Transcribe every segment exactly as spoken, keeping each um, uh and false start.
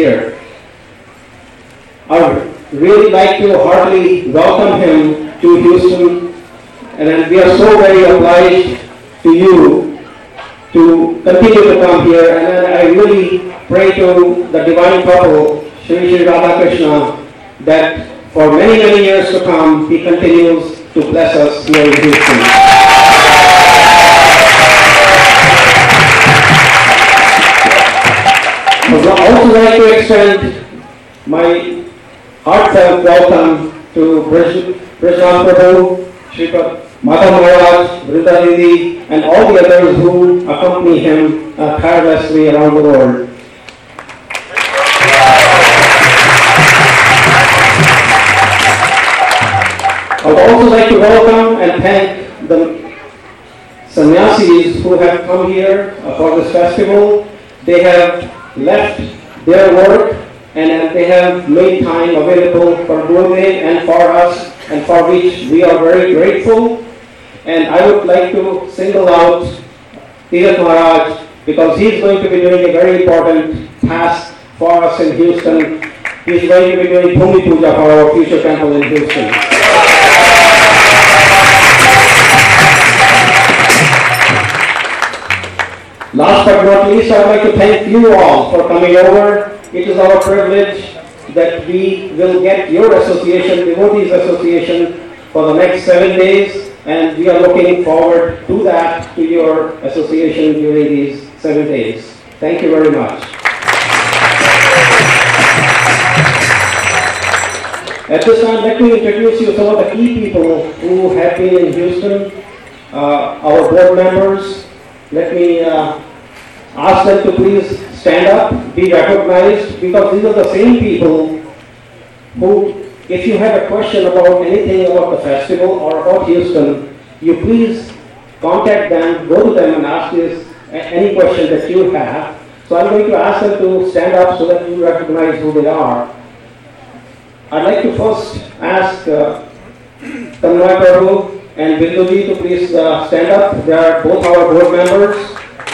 here. I would really like to heartily welcome him to Houston, and we are so very obliged to you to continue to come here, and I really pray to the divine couple, Shri Shri Radhakrishna, that for many, many years to come, he continues to bless us here in Houston. I would also like to extend my heartfelt welcome to Brishnan Prabhu, Shripad Madhav Maharaj, Vrita Didi, and all the others who accompany him uh, tirelessly around the world. I would also like to welcome and thank the sannyasis who have come here uh, for this festival. They have left their work and they have made time available for Gurudev and for us, and for which we are very grateful. And I would like to single out Tirath Maharaj because he is going to be doing a very important task for us in Houston. He is going to be doing Bhumi Puja for our future temple in Houston. Last but not least, I would like to thank you all for coming over. It is our privilege that we will get your association, Devotees Association, for the next seven days, and we are looking forward to that, to your association during these seven days. Thank you very much. At this time, let me introduce you to some of the key people who have been in Houston, uh, our board members. Let me uh, ask them to please stand up, be recognized, because these are the same people who, if you have a question about anything about the festival or about Houston, you please contact them, go to them and ask this, any question that you have. So I'm going to ask them to stand up so that you recognize who they are. I'd like to first ask uh, Tanmay Prabhu and Binduji to please uh, stand up. They are both our board members.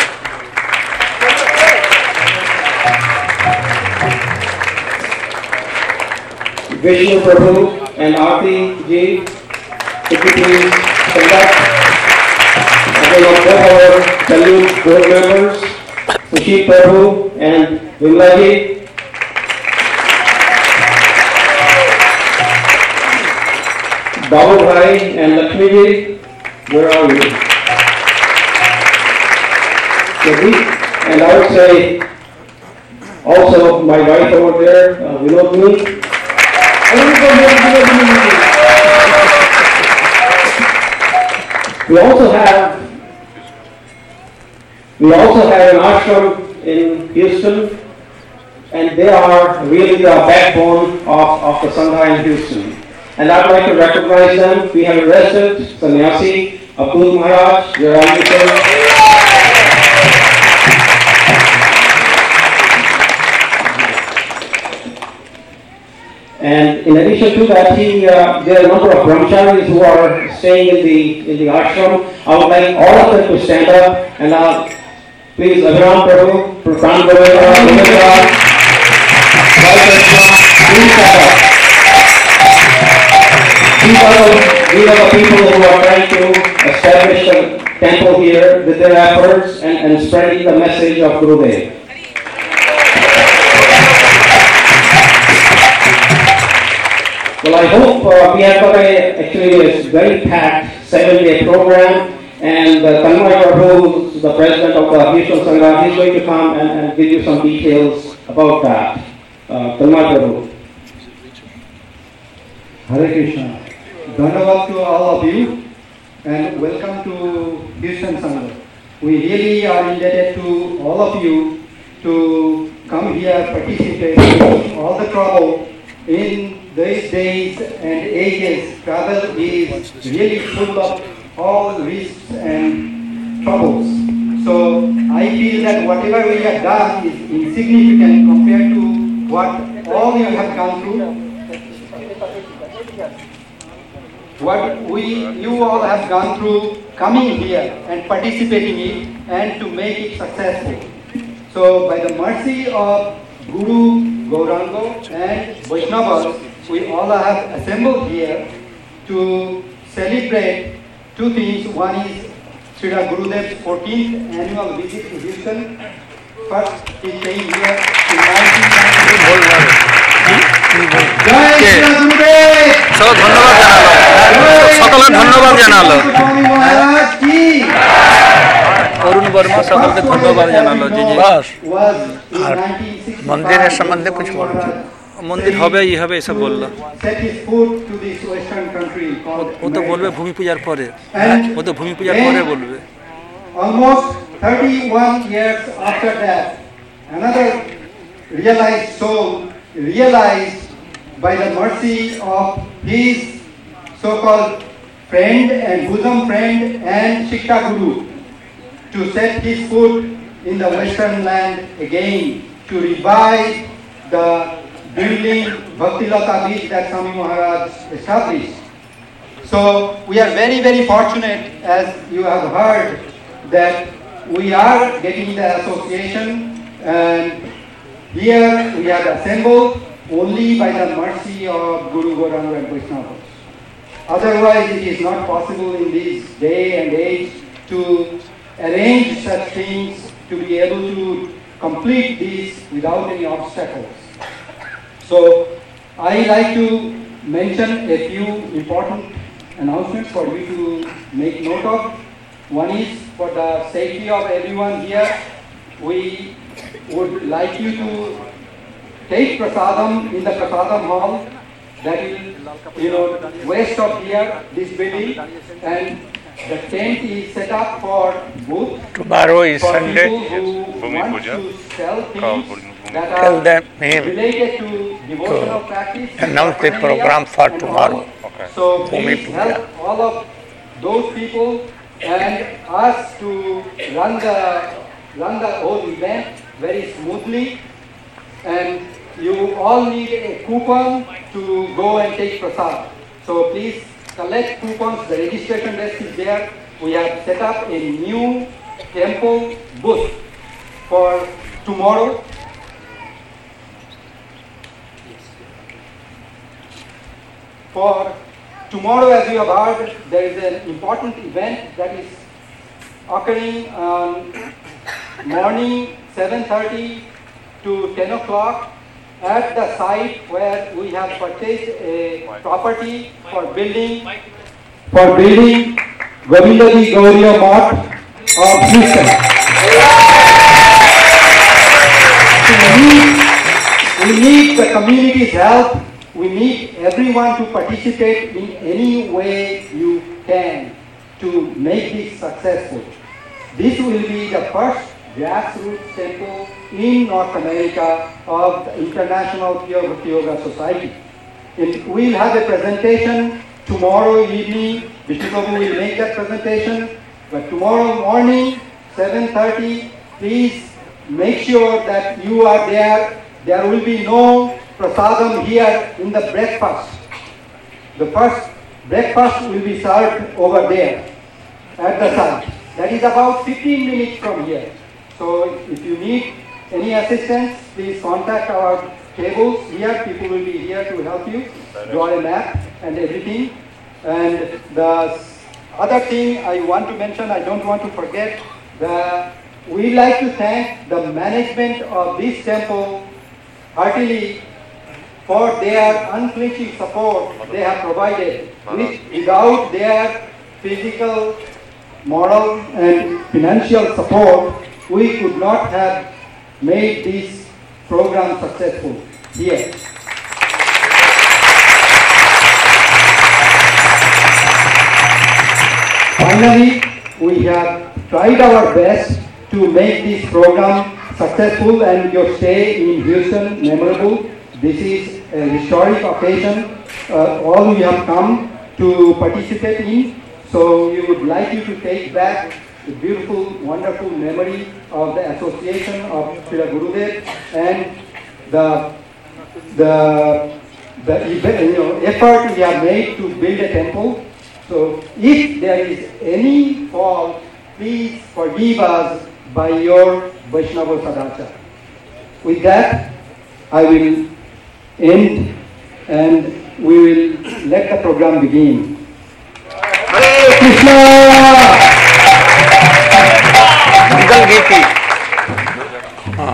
Vishnu Prabhu and Aarti Ji, could you please stand up? And then both our salute board members, Sushit Prabhu and Vimla Ji. Babu Bhai and Lakshmi Ji, where are you? So we, and I would say also my wife over there, uh, Vinod. We also have we also have an ashram in Houston, and they are really the backbone of, of the Sangha in Houston. And I'd like to recognize them. We have a resident sannyasi, Abdul Maharaj, and in addition to that, he, uh, there are a number of brahmacharis who are staying in the in the ashram. I would like all of them to stand up and uh, please, Abhiram Prabhu, Pran Govindra, Govindra, please stand up. These are, the, these are the people who are trying to establish a temple here with their efforts and, and spreading the message of Gurudev. Well, I hope uh, we have got a, actually a very packed seven-day program, and uh, Tanmay Prabhu, who's the president of the Houston Sangha, he's going to come and, and give you some details about that. Uh, Tanmay Prabhu. Hare Krishna. Dhanyavad to all of you and welcome to Houston Sangha. We really are indebted to all of you to come here, participate in all the trouble. In these days and ages, travel is really full of all risks and troubles. So I feel that whatever we have done is insignificant compared to what all you have gone through. What we, you all have gone through coming here and participating in it and to make it successful. So by the mercy of Guru Gaurango and Vaishnavas, we all have assembled here to celebrate two things. One is Srila Gurudev's fourteenth annual visit to Houston. First, he came here in nineteen ninety-eight. Jai Srila Gurudev! সব ধন্যবাদ জানালো সকলে ধন্যবাদ জানালো Swami Maharaj ki অরুণ বর্মা সকলকে ধন্যবাদ জানালো যে যে was in nineteen sixty-five. মন্দিরের সম্বন্ধে কিছু বলুন। মন্দির হবে ই হবে এসব বললো Set his foot to this western country called ও তো বলবে America. ভূমি পূজার পরে And ও তো ভূমি পূজার পরে বলবে almost thirty-one years after that, another realized soul realized by the mercy of his so-called friend and bosom friend and Shiksha Guru to set his foot in the western land again, to revive the building Bhaktilata Beach that Swami Maharaj established. So we are very, very fortunate, as you have heard, that we are getting the association, and here we are assembled only by the mercy of Guru Gauranga and Vaishnavas. Otherwise, it is not possible in this day and age to arrange such things, to be able to complete this without any obstacles. So, I like to mention a few important announcements for you to make note of. One is for the safety of everyone here. We would like you to take prasadam in the prasadam hall that is, you know, west of here, this building, and the tent is set up for booth Tomorrow is for Sunday. people who want to sell things that Tell are them him related to devotional practice. announce the program for and all. tomorrow. So Bhumi please Puja. help all of those people and us to run the run the whole event very smoothly. And you all need a coupon to go and take prasad. So please collect coupons. The registration desk is there. We have set up a new temple booth for tomorrow. For tomorrow, as you have heard, there is an important event that is occurring on morning seven thirty to ten o'clock at the site where we have purchased a property for building for building Govindaji Gauriya Math of Houston. We need, we need the community's help. We need everyone to participate in any way you can to make this successful. This will be the first grassroots temple in North America of the International Pure Bhakti Yoga Society. It, we'll have a presentation tomorrow evening. Vishnu Prabhu will make that presentation. But tomorrow morning, seven thirty, please make sure that you are there. There will be no prasadam here in the breakfast. The first breakfast will be served over there at the site. That is about fifteen minutes from here. So if you need any assistance, please contact our tables here. People will be here to help you, draw a map and everything. And the other thing I want to mention, I don't want to forget, the, we like to thank the management of this temple heartily for their unflinching support they have provided. Which, without their physical, moral and financial support, we could not have made this program successful here. Finally, we have tried our best to make this program successful and your stay in Houston memorable. This is a historic occasion. Uh, all we have come to participate in. So we would like you to take back the beautiful, wonderful memory of the association of Srila Gurudev and the the the event, you know, effort we have made to build a temple. So if there is any fault, please forgive us by your Vaishnava Sadachar. With that, I will end and we will let the program begin. Hare Krishna! मंगल गीति हाँ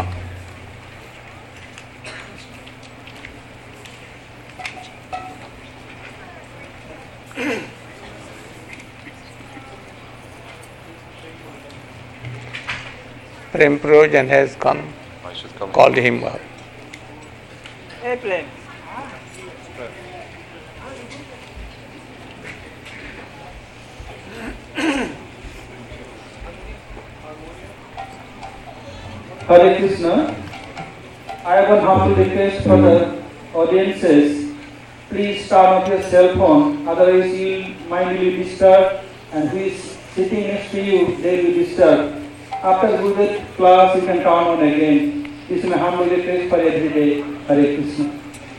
Prem Projan has come. Call him up. Airplane. Hare Krishna. I have one humble request for the audiences. Please turn off your cell phone, otherwise you mind will be disturbed, and who is sitting next to you, they will be disturbed. After good class, you can turn on again. This is my humble request for every day. Hare Krishna.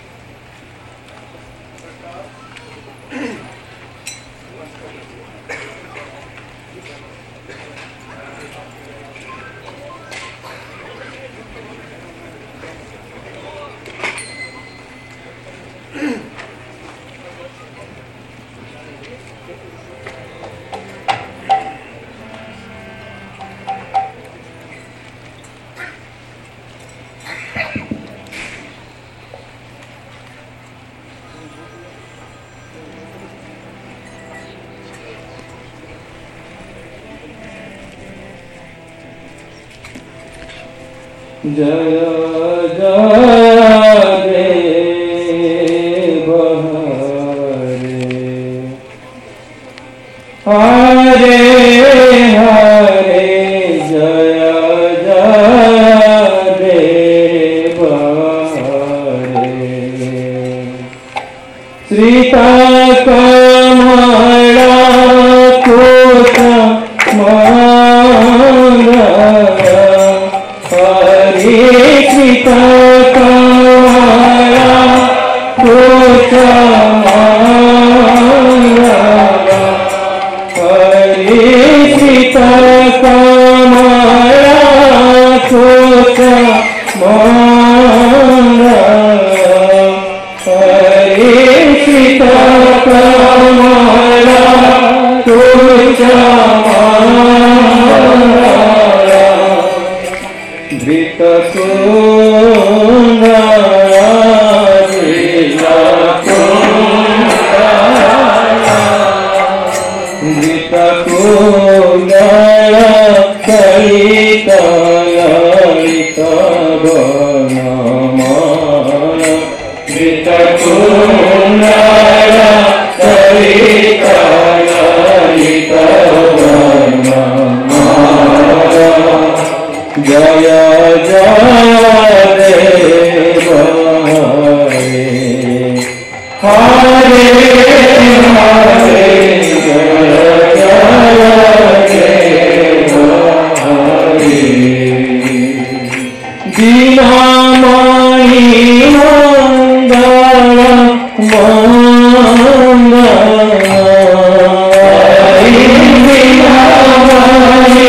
जय जय देव हरे हरे जय जय देव हरे श्रीता कमला कोट Krita Kamala Kota Mala Hare Krita Kamala Kota Mala Hare Krita Kamala Kota Mala Vita Kunda Vita Kunda Vita Kunda Kalita Lalita Banamala Vita Kunda Kalita Lalita Banamala Jaya Jaya Deva Hare Hare Hare Jaya Jaya Deva Hare Dinamani Mandala Mandala Dinamani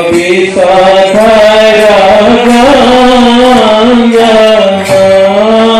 Sadhara Ganga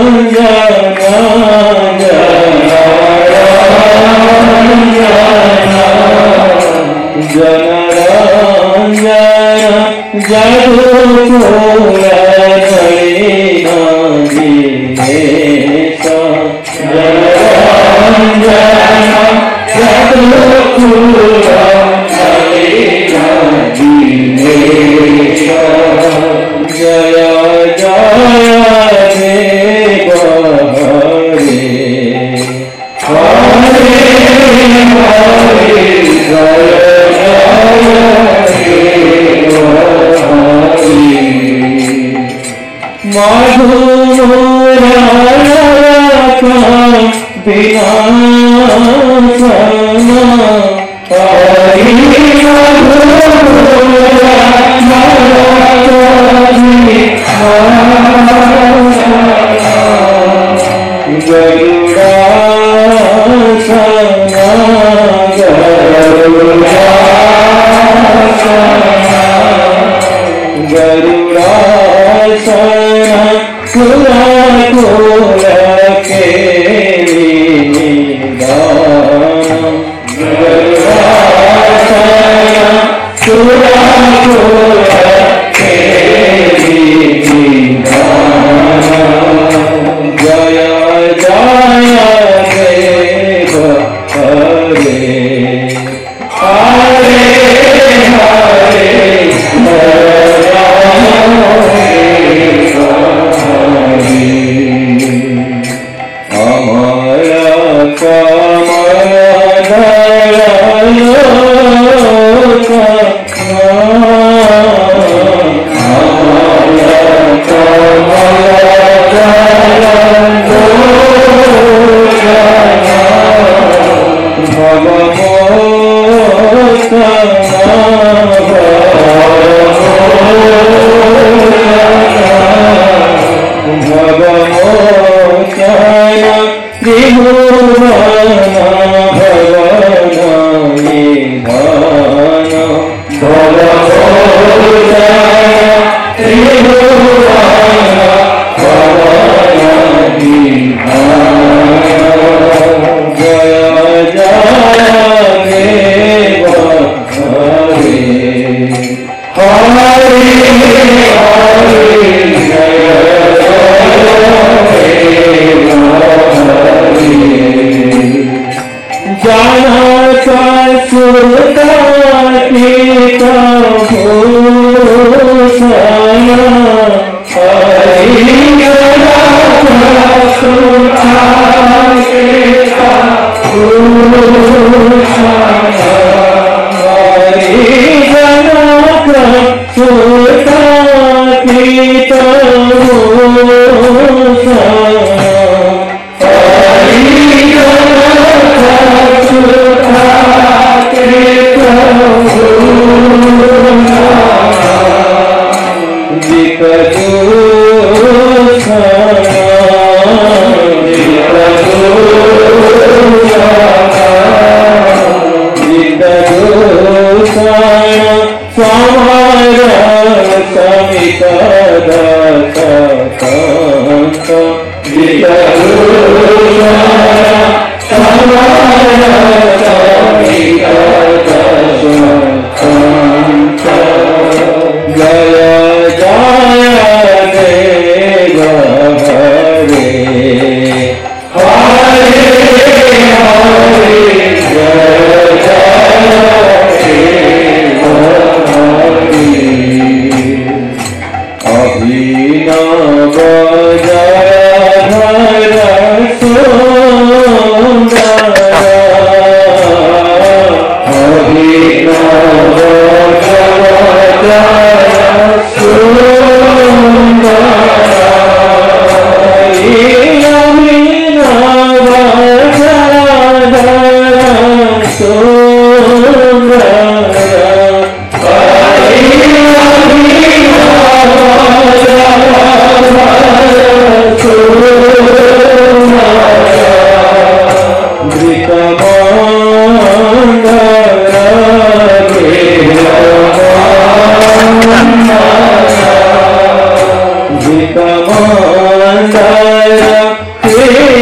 Bajara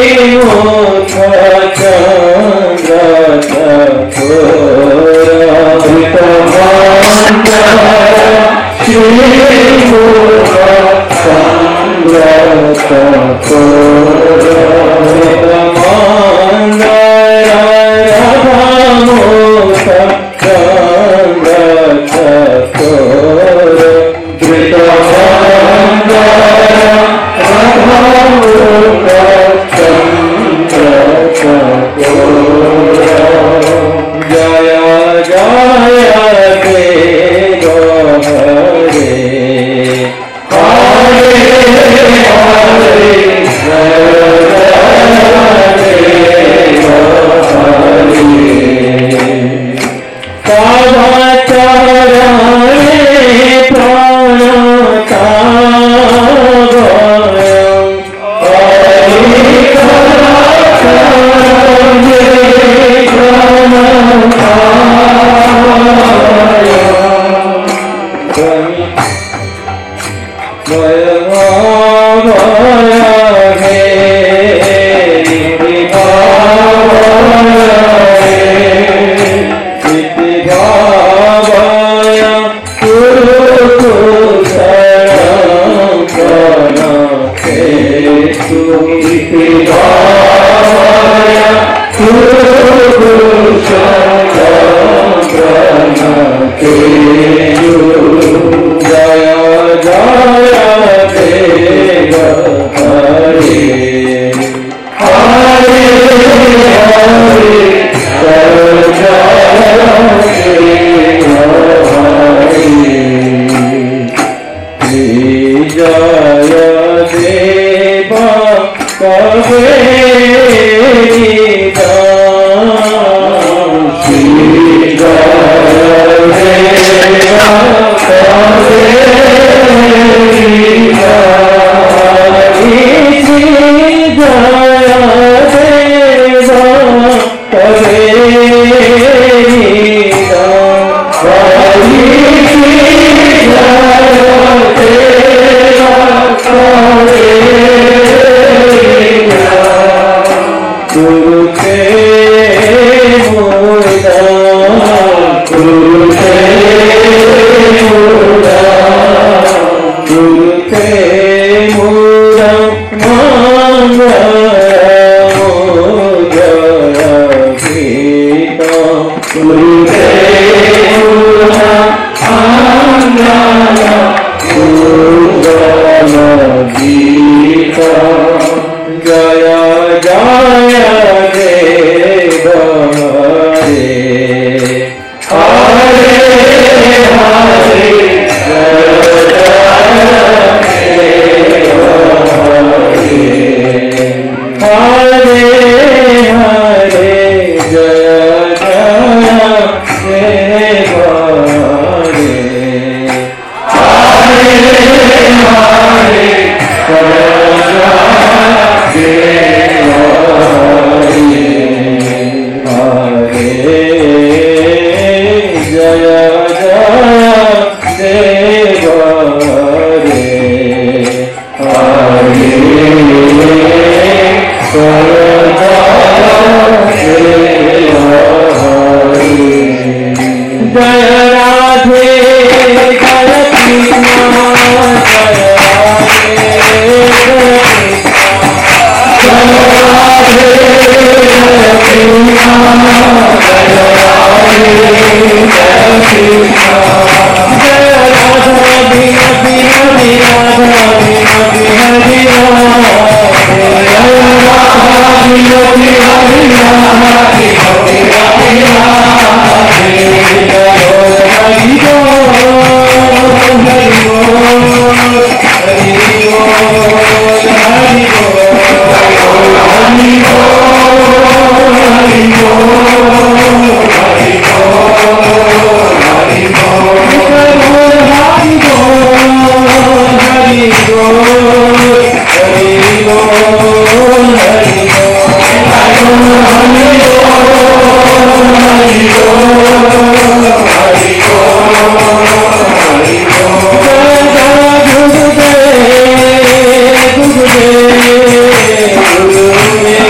Hare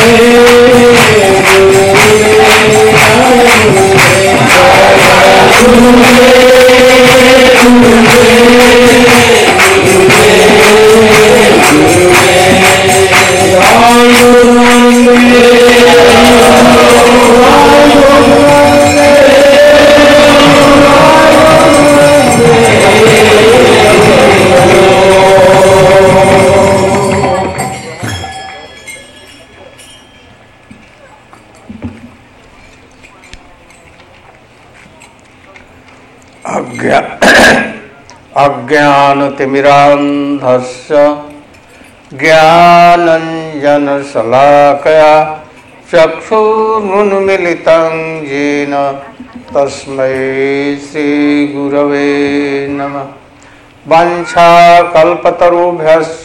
अज्ञानतिमिरान्धस्य ज्ञानञ्जनशलाकया चक्षुरुन्मीलितं येन तस्मै श्रीगुरवे नमः। वाञ्छाकल्पतरुभ्यश्च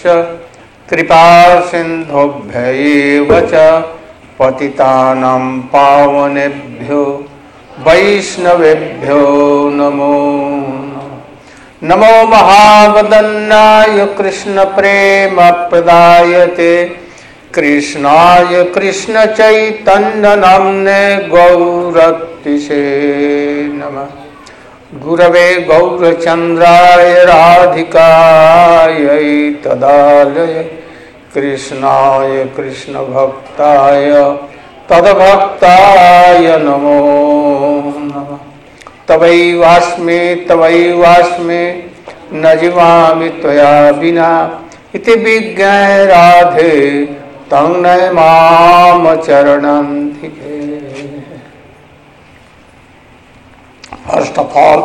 कृपासिन्धुभ्यैव च पतितानां पावनेभ्यो वैष्णवेभ्यो नमो नमो महावदन्नाय कृष्ण प्रेम प्रदायते कृष्णाय कृष्ण चैतन्य नाम्ने गौरतिसे नमः। गुरवे गौरचन्द्राय राधिकायै तदालय कृष्णाय कृष्ण भक्ताय तद्भक्ताय नमो नमः। तवैवास्मि तवैवास्मि न जीवामि त्वया विना इति विज्ञाय राधे तं नय माम चरणन्तिके। First of all,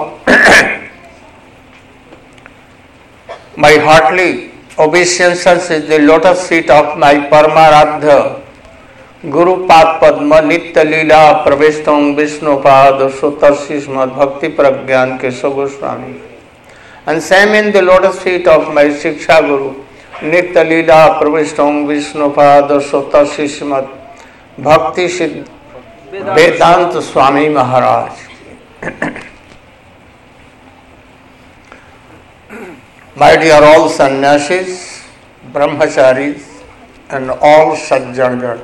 my heartly obeisances is the lotus feet of my Paramaradha Guru Pad Padma Nitya Leela Pravestam Vishnupad Sutarsi Srimad Bhakti Pragyan Keshav Goswami, and same in the lotus feet of my Shiksha Guru Nitya Leela Pravestam Vishnupad Sutarsi Srimad Bhakti Siddh Vedanta Swami Maharaj. My dear all sannyasis, brahmacharis and all sajjanगण,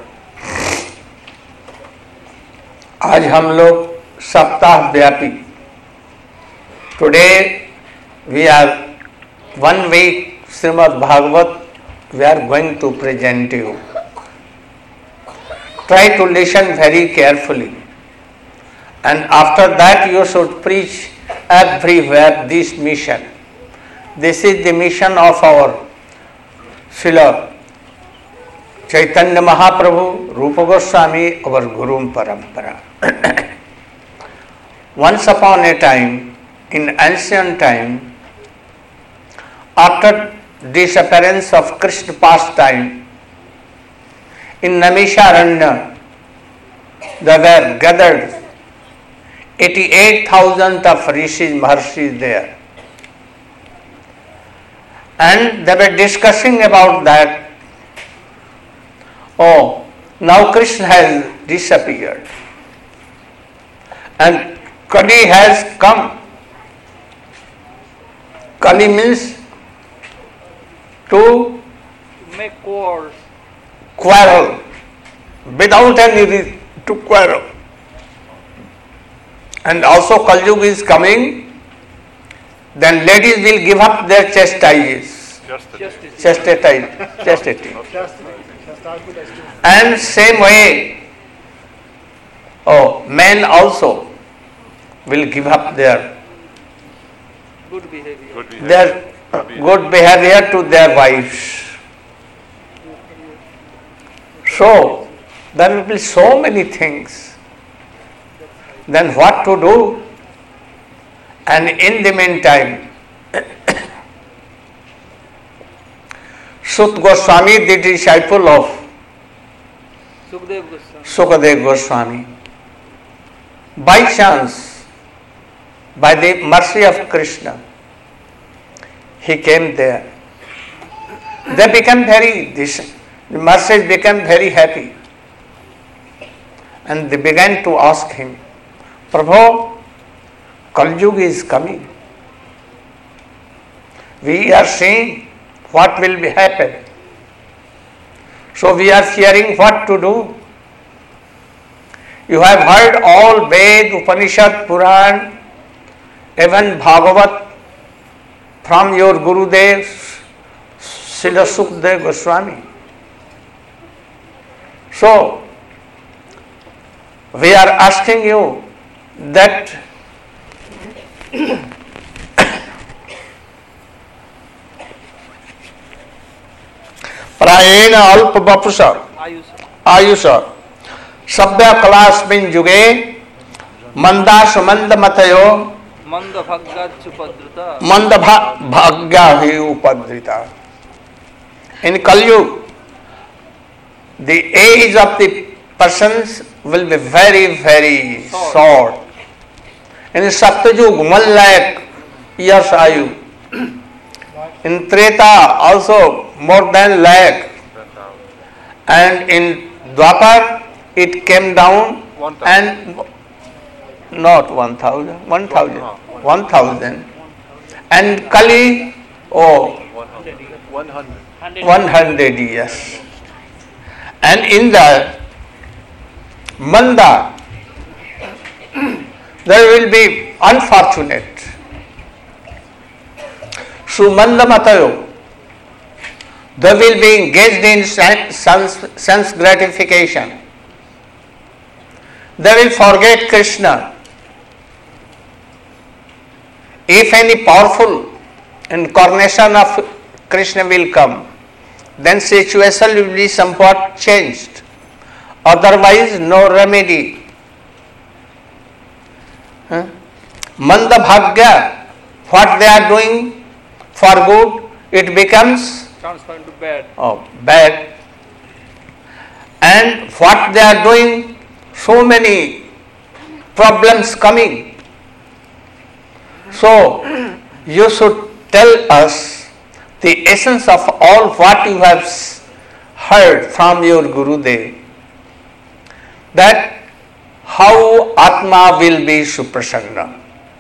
आज हम लोग सप्ताह व्यापी, today we are one week Shrimad Bhagavat we are going to present you. Try to listen very carefully, and after that you should preach everywhere this mission. This is the mission of our Srila Chaitanya Mahaprabhu, Rupa Goswami, our Guru Parampara. Once upon a time, in ancient time, after disappearance of Krishna pastime, in Namisharanya, there were gathered eighty-eight thousand of rishis, maharshis there. And they were discussing about that. Oh, now Krishna has disappeared and Kali has come. Kali means to make wars. Quarrel, without any reason to quarrel. And also Kali Yuga is coming, then ladies will give up their chastities. Chastity. Chastity. And same way, oh, men also will give up their Good behavior. Good behavior. their uh, good behavior to their wives. So there will be so many things. Then what to do? And in the meantime, Sut Goswami, the disciple of Sukdev Goswami. Sukadev Goswami, by chance, by the mercy of Krishna, he came there. They became very, this, the mercies became very happy. And they began to ask him, Prabhu, Kali Yuga is coming. We are seeing what will be happen. So we are fearing what to do. You have heard all Ved, Upanishad, Puran, even Bhagavat from your Gurudev, Srila Sukdev Goswami. So, we are asking you that Prayena Alpa Bapusa Ayusa Sabya Kalasmin Juge Manda Sumanda Matayo Manda Bhagya Chupadrita. Manda Bhagya Hi Upadrita. In Kali Yuga, the age of the persons will be very, very short. In Satyajug, one lakh years ayu. In Treta, also more than lakh. And in Dwapar, it came down and not one thousand, one thousand, one thousand. And Kali, oh, one hundred years. And in the Manda, there will be unfortunate. Sumanda Matayo, they will be engaged in sense, sense gratification. They will forget Krishna. If any powerful incarnation of Krishna will come, then situation will be somewhat changed. Otherwise, no remedy. Huh? Manda Bhagya, what they are doing for good, it becomes Transformed to bad. oh, bad. And what they are doing, so many problems coming. So, you should tell us the essence of all what you have heard from your Gurudev, that how Atma will be Suprasanna.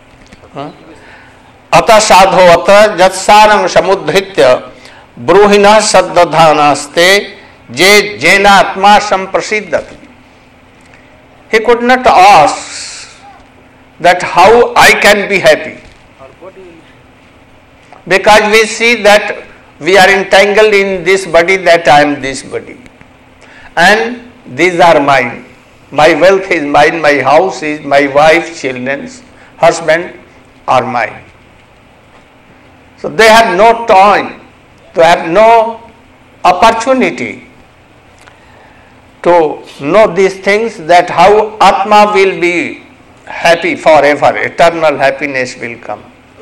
Ata sadho ata jatsarang samudhritya bruhina saddhanaste je jena atma samprasiddhati. He could not ask that how I can be happy. Because we see that we are entangled in this body, that I am this body. And these are mine. My wealth is mine, my house is, my wife, children, husband are mine. So they have no time, they have no opportunity to know these things, that how Atma will be happy forever, eternal happiness will come.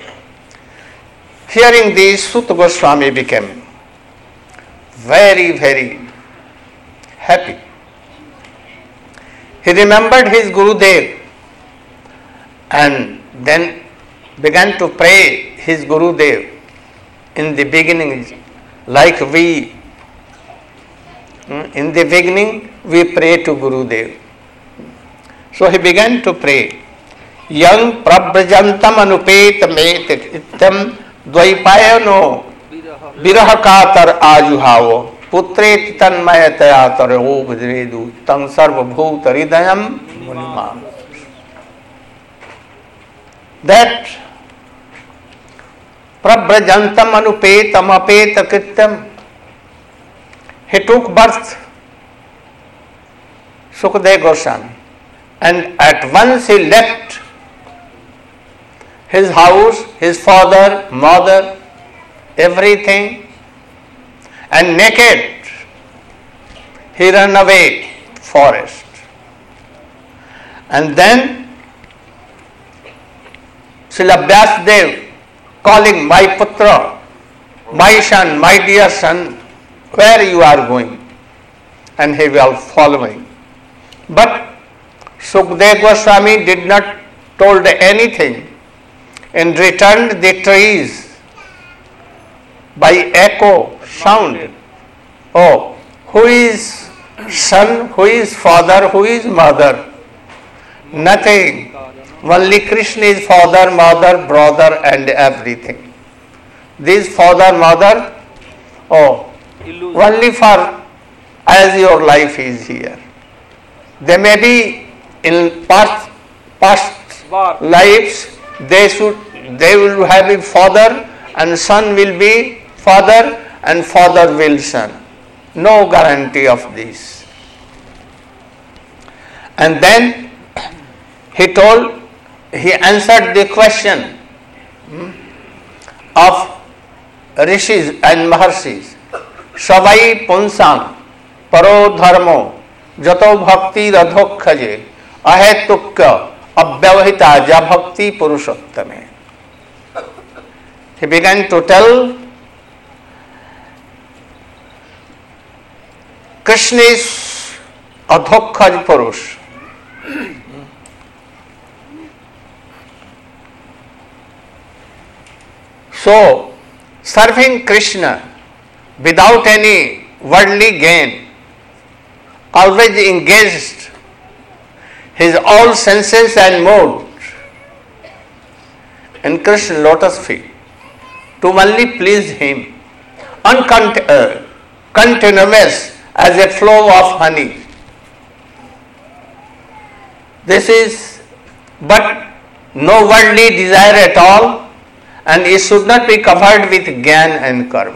Hearing this, Suta Goswami became very, very happy. He remembered his Gurudev and then began to pray his Gurudev in the beginning, like we, in the beginning we pray to Gurudev. So he began to pray. Yang prabrajantam anupetam etitam Dvaipayano Viraha Katar Ajuhavo Putre Tanmayataya Taro Vidredu Tang Sarva Bhuta Ridayam Munima. That Prabrajantam Anupetam Apeta Kritam, he took birth, Sukadeva Goswami, and at once he left his house, his father, mother, everything, and naked he ran away forest. And then Srila Vyasdev calling, my putra, my son, my dear son, where you are going? And he was following. But Sukadeva Goswami did not told anything. And returned the trees by echo sound. Oh, who is son, who is father, who is mother? Nothing. Only Krishna is father, mother, brother and everything. This father, mother, oh, only for as your life is here. They may be in past, past lives, they should, they will have a father, and son will be father, and father will son. No guarantee of this. And then he told, he answered the question of rishis and maharshis. Savai punsam paro dharmo jato bhakti radhokhaje ahetukka abhyavahita ja bhakti purushottame. He began to tell Krishna is adhokhaj purush. So, serving Krishna without any worldly gain, always engaged his all senses and mood in Krishna's lotus feet, to only please him, uncont- uh, continuous as a flow of honey. This is but no worldly desire at all, and it should not be covered with jnana and karma.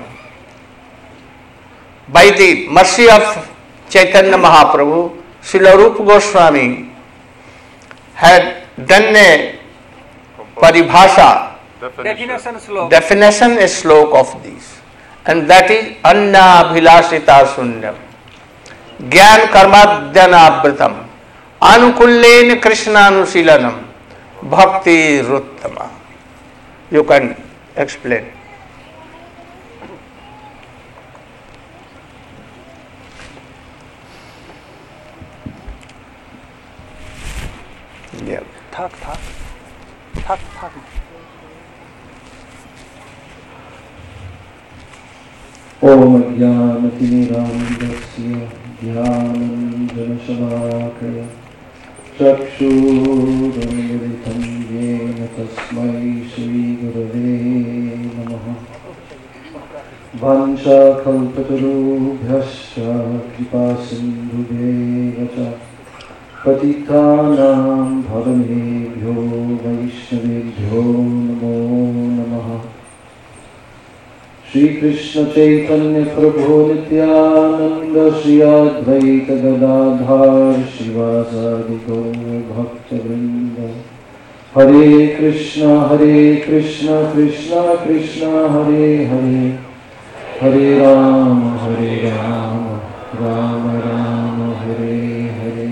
By the mercy of Chaitanya Mahaprabhu, Srila Rupa Goswami had done a paribhasha, Definition slok. definition a slok of this, and that is Anna Bhilasita Sunyam Gyan Karmadhyanabritam Anukullen Krishnanusilanam Bhakti Ruttama. You can explain. Yeah. Thak, thak. Thak, thak. Om Jnanatinirandasya Jnananjanashalakaya Chakshurunmilitam Yena Tasmai Shri Gurave Namaha Vansha Kalpatarubhyascha Kripa Sindhubheva Patitanam Bhavanebhyo Vaishnavebhyo Namo Namaha Shri Krishna Chaitanya Prabhu Nityananda Shri Advaita Gadadhar Shivasadi Gaur Bhakta Vrinda Hare Krishna Hare Krishna Krishna Krishna Hare Hare Hare Rama Hare Rama Rama Rama Hare Hare.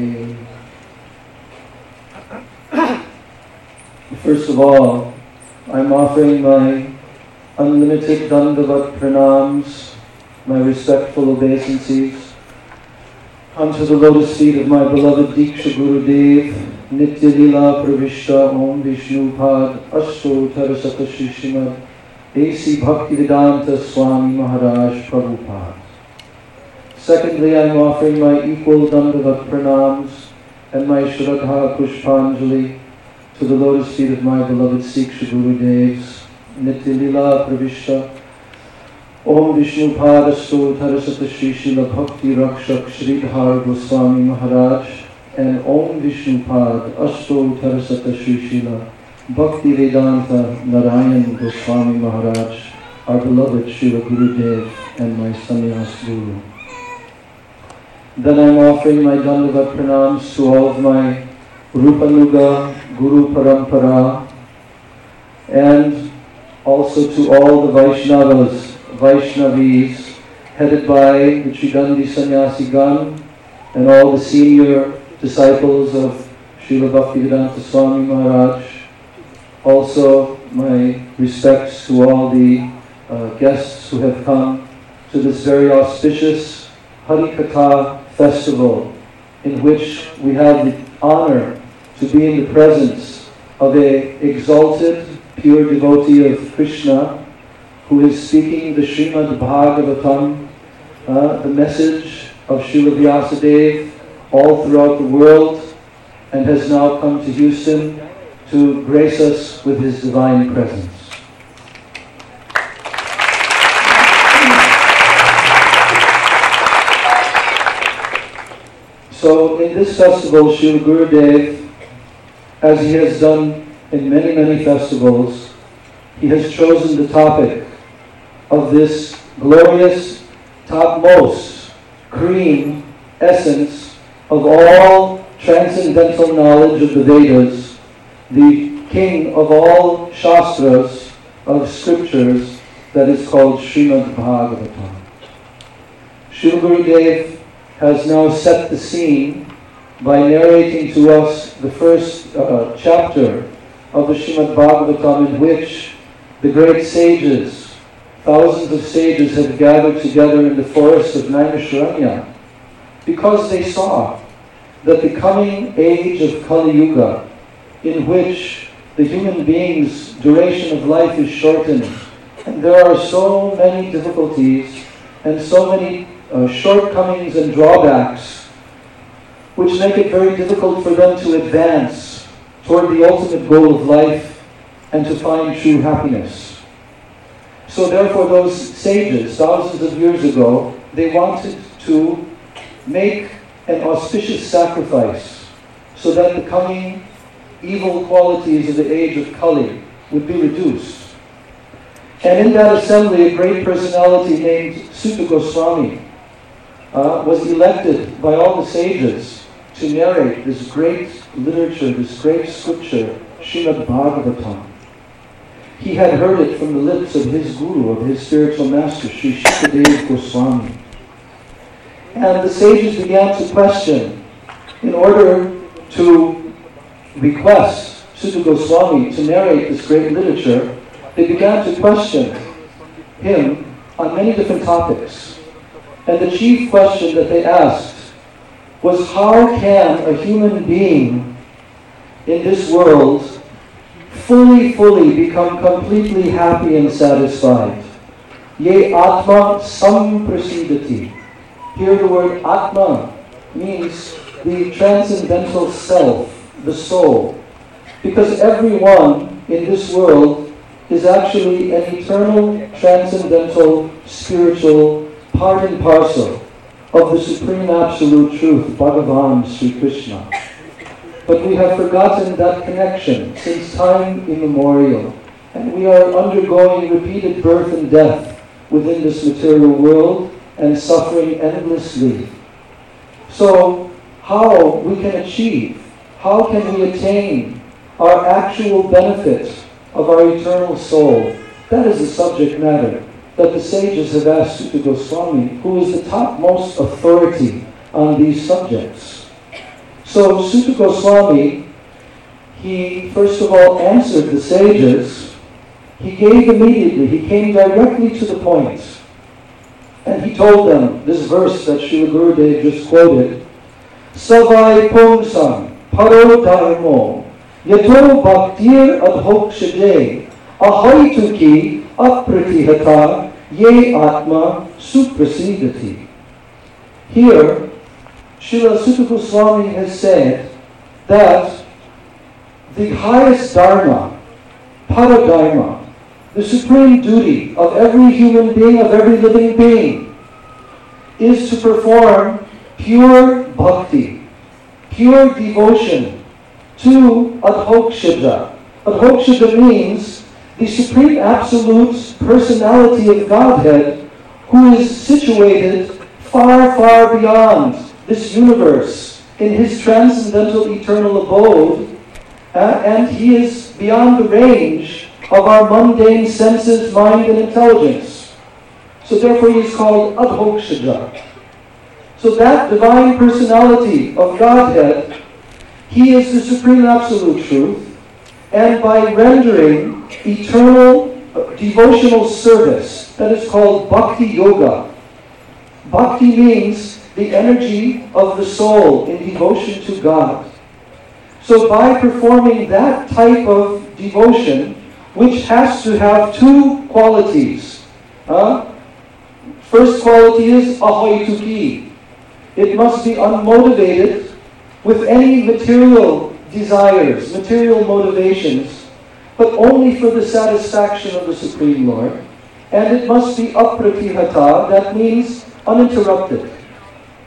First of all, I'm offering my unlimited Dandavat pranams, my respectful obeisances unto the lotus feet of my beloved Diksha Gurudev, Nitya Lila Pravishta Om Vishnu Pad Ashto Tarasata Shishimad A C Bhaktivedanta Swami Maharaj Prabhupada. Secondly, I'm offering my equal Dandavat pranams and my Shraddha Pushpanjali to the lotus feet of my beloved Siksha Gurudevs, Nitya Lila Pravishta Om Vishnu Padasto Tarasata Shri Srila Bhakti Rakshak Sridhar Goswami Maharaj and Om Vishnu Pad Asto Tarasata Shri Srila Bhakti Vedanta Narayan Goswami Maharaj, our beloved Srila Gurudev and my Sannyas Guru. Then I'm offering my Dandavat pranams to all of my Rupanuga Guru Parampara and also to all the Vaishnavas, Vaishnavis, headed by the Tridandi Sannyasi Gan and all the senior disciples of Srila Bhaktivedanta Swami Maharaj. Also, my respects to all the uh, guests who have come to this very auspicious Harikatha festival, in which we have the honor to be in the presence of a exalted, pure devotee of Krishna, who is speaking the Srimad Bhagavatam, uh, the message of Srila Vyasadeva all throughout the world, and has now come to Houston to grace us with his divine presence. So in this festival, Srila Gurudev, as he has done in many, many festivals, he has chosen the topic of this glorious, topmost, cream, essence of all transcendental knowledge of the Vedas, the king of all shastras, of scriptures, that is called Srimad Bhagavatam. Srila Gurudev has now set the scene by narrating to us the first uh, chapter of the Srimad Bhagavatam, in which the great sages, thousands of sages, have gathered together in the forest of Naimisharanya because they saw that the coming age of Kali Yuga, in which the human being's duration of life is shortened, and there are so many difficulties and so many uh, shortcomings and drawbacks which make it very difficult for them to advance toward the ultimate goal of life and to find true happiness. So therefore those sages, thousands of years ago, they wanted to make an auspicious sacrifice so that the coming evil qualities of the age of Kali would be reduced. And in that assembly, a great personality named Suta Goswami uh, was elected by all the sages to narrate this great literature, this great scripture, Srimad Bhagavatam. He had heard it from the lips of his guru, of his spiritual master, Sri Shukadev Goswami. And the sages began to question, in order to request Suta Goswami to narrate this great literature, they began to question him on many different topics. And the chief question that they asked was, how can a human being in this world fully, fully become completely happy and satisfied? Ye Atma Samprasidati. Here the word Atma means the transcendental self, the soul. Because everyone in this world is actually an eternal, transcendental, spiritual part and parcel of the Supreme Absolute Truth, Bhagavan Sri Krishna. But we have forgotten that connection since time immemorial, and we are undergoing repeated birth and death within this material world and suffering endlessly. So, how we can achieve, how can we attain our actual benefit of our eternal soul? That is the subject matter that the sages have asked Suta Goswami, who is the topmost authority on these subjects. So Suta Goswami, he first of all answered the sages. He gave immediately, he came directly to the point. And he told them this verse that Srila Gurudev just quoted, Savai Pumsam Paro Dharmo Yato Bhaktir Adhokshade Ahaituki Apratihata Ye Atma Suprasidati. Here, Srila Suta Goswami has said that the highest dharma, paradharma, the supreme duty of every human being, of every living being, is to perform pure bhakti, pure devotion to Adhokshada. Adhokshada means the Supreme Absolute Personality of Godhead, who is situated far, far beyond this universe in his transcendental eternal abode, uh, and he is beyond the range of our mundane senses, mind, and intelligence. So therefore he is called Adhokshada. So that divine personality of Godhead, he is the Supreme Absolute Truth, and by rendering eternal uh, devotional service, that is called Bhakti Yoga. Bhakti means the energy of the soul in devotion to God. So by performing that type of devotion, which has to have two qualities. Uh, first quality is ahoituki. It must be unmotivated with any material desires, material motivations, but only for the satisfaction of the Supreme Lord. And it must be apratihata, that means uninterrupted.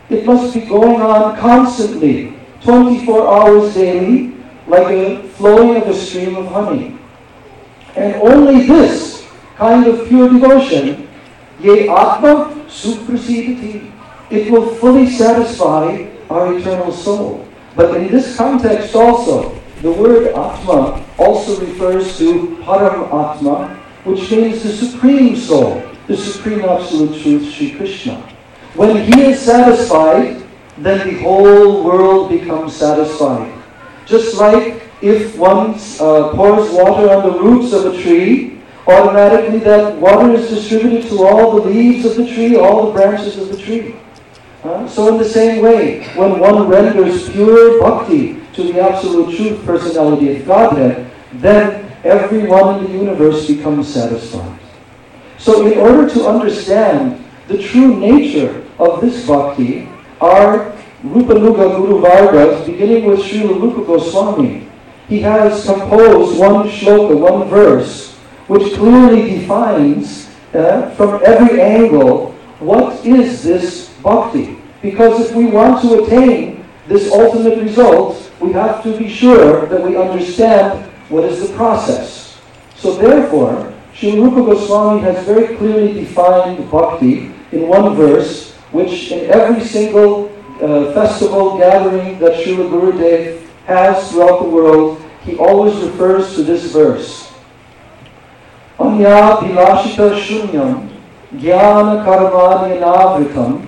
It must be going on constantly, twenty-four hours daily, like a flowing of a stream of honey. And only this kind of pure devotion, ye atma suprasidati, it will fully satisfy our eternal soul. But in this context also, the word atma also refers to param atma, which means the supreme soul, the supreme absolute truth, Sri Krishna. When he is satisfied, then the whole world becomes satisfied. Just like if one uh, pours water on the roots of a tree, automatically that water is distributed to all the leaves of the tree, all the branches of the tree. Uh, so in the same way, when one renders pure bhakti to the absolute truth personality of Godhead, then everyone in the universe becomes satisfied. So in order to understand the true nature of this bhakti, our Rupanuga Guru Vargas, beginning with Srila Rupa Goswami, he has composed one shloka, one verse, which clearly defines uh, from every angle what is this bhakti. Because if we want to attain this ultimate result, we have to be sure that we understand what is the process. So therefore, Srila Rupa Goswami has very clearly defined bhakti in one verse, which in every single uh, festival gathering that Srila Gurudev has throughout the world, he always refers to this verse. Anya bilashita shunyam jnana karmani anavritam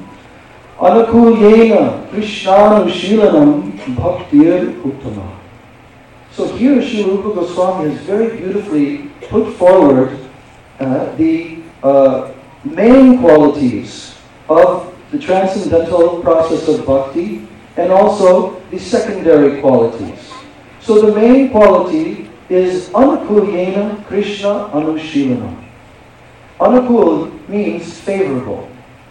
anakulyena krishnanushilanam bhaktir uttama. So here Srila Rupa Goswami has very beautifully put forward uh, the uh, main qualities of the transcendental process of bhakti and also the secondary qualities. So the main quality is anukulyena Krishna anushilanam. Anukul means favorable.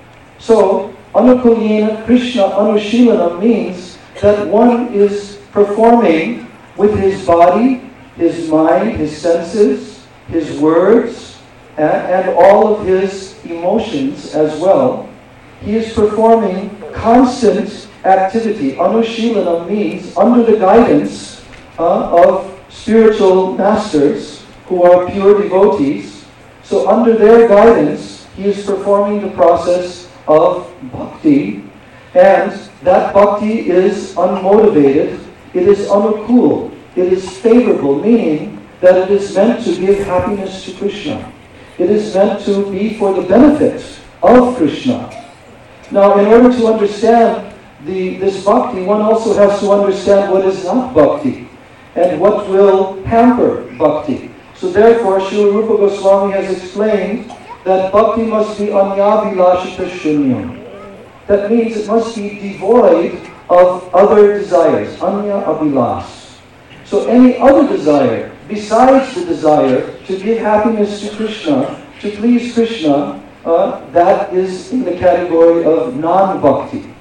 So anukulyena Krishna anushilanam means that one is performing with his body, his mind, his senses, his words, and, and all of his emotions as well. He is performing constant activity. Anushilanam means under the guidance uh, of spiritual masters who are pure devotees. So under their guidance, he is performing the process of bhakti, and that bhakti is unmotivated. It is anukul. It is favorable, meaning that it is meant to give happiness to Krishna. It is meant to be for the benefit of Krishna. Now, in order to understand the, this bhakti, one also has to understand what is not bhakti and what will hamper bhakti. So therefore, Srila Rupa Goswami has explained that bhakti must be anyavilashita shunyam. That means it must be devoid of other desires, anya avilas. So any other desire, besides the desire to give happiness to Krishna, to please Krishna, uh, that is in the category of non-bhakti.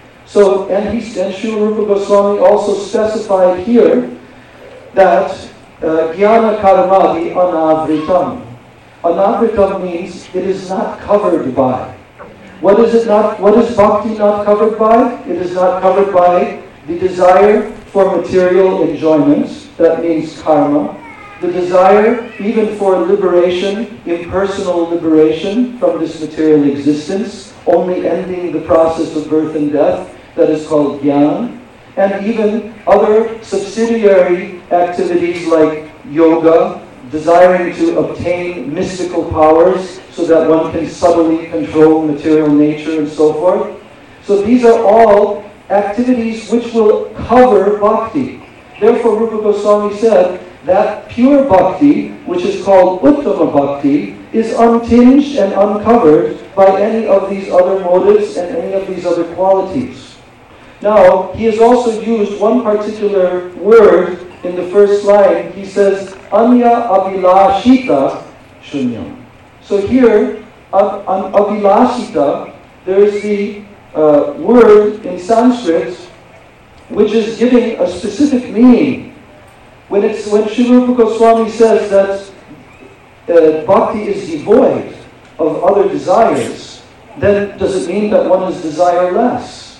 So, and, he, and Srila Rupa Goswami also specified here that uh, jnana karmadi anavritam. Anavritam means it is not covered by. What is it not? What is bhakti not covered by? It is not covered by the desire for material enjoyment. That means karma. The desire even for liberation, impersonal liberation from this material existence, only ending the process of birth and death, that is called jnana. And even other subsidiary activities like yoga, desiring to obtain mystical powers so that one can subtly control material nature and so forth. So these are all activities which will cover bhakti. Therefore, Rupa Goswami said that pure bhakti, which is called uttama bhakti, is untinged and uncovered by any of these other motives and any of these other qualities. Now, he has also used one particular word in the first line. He says, anya avilashita shunyam. So here, av- avilashita, there is the uh, word in Sanskrit which is giving a specific meaning. When it's when Srila Rupa Goswami says that uh, bhakti is devoid of other desires, then does it mean that one is desireless?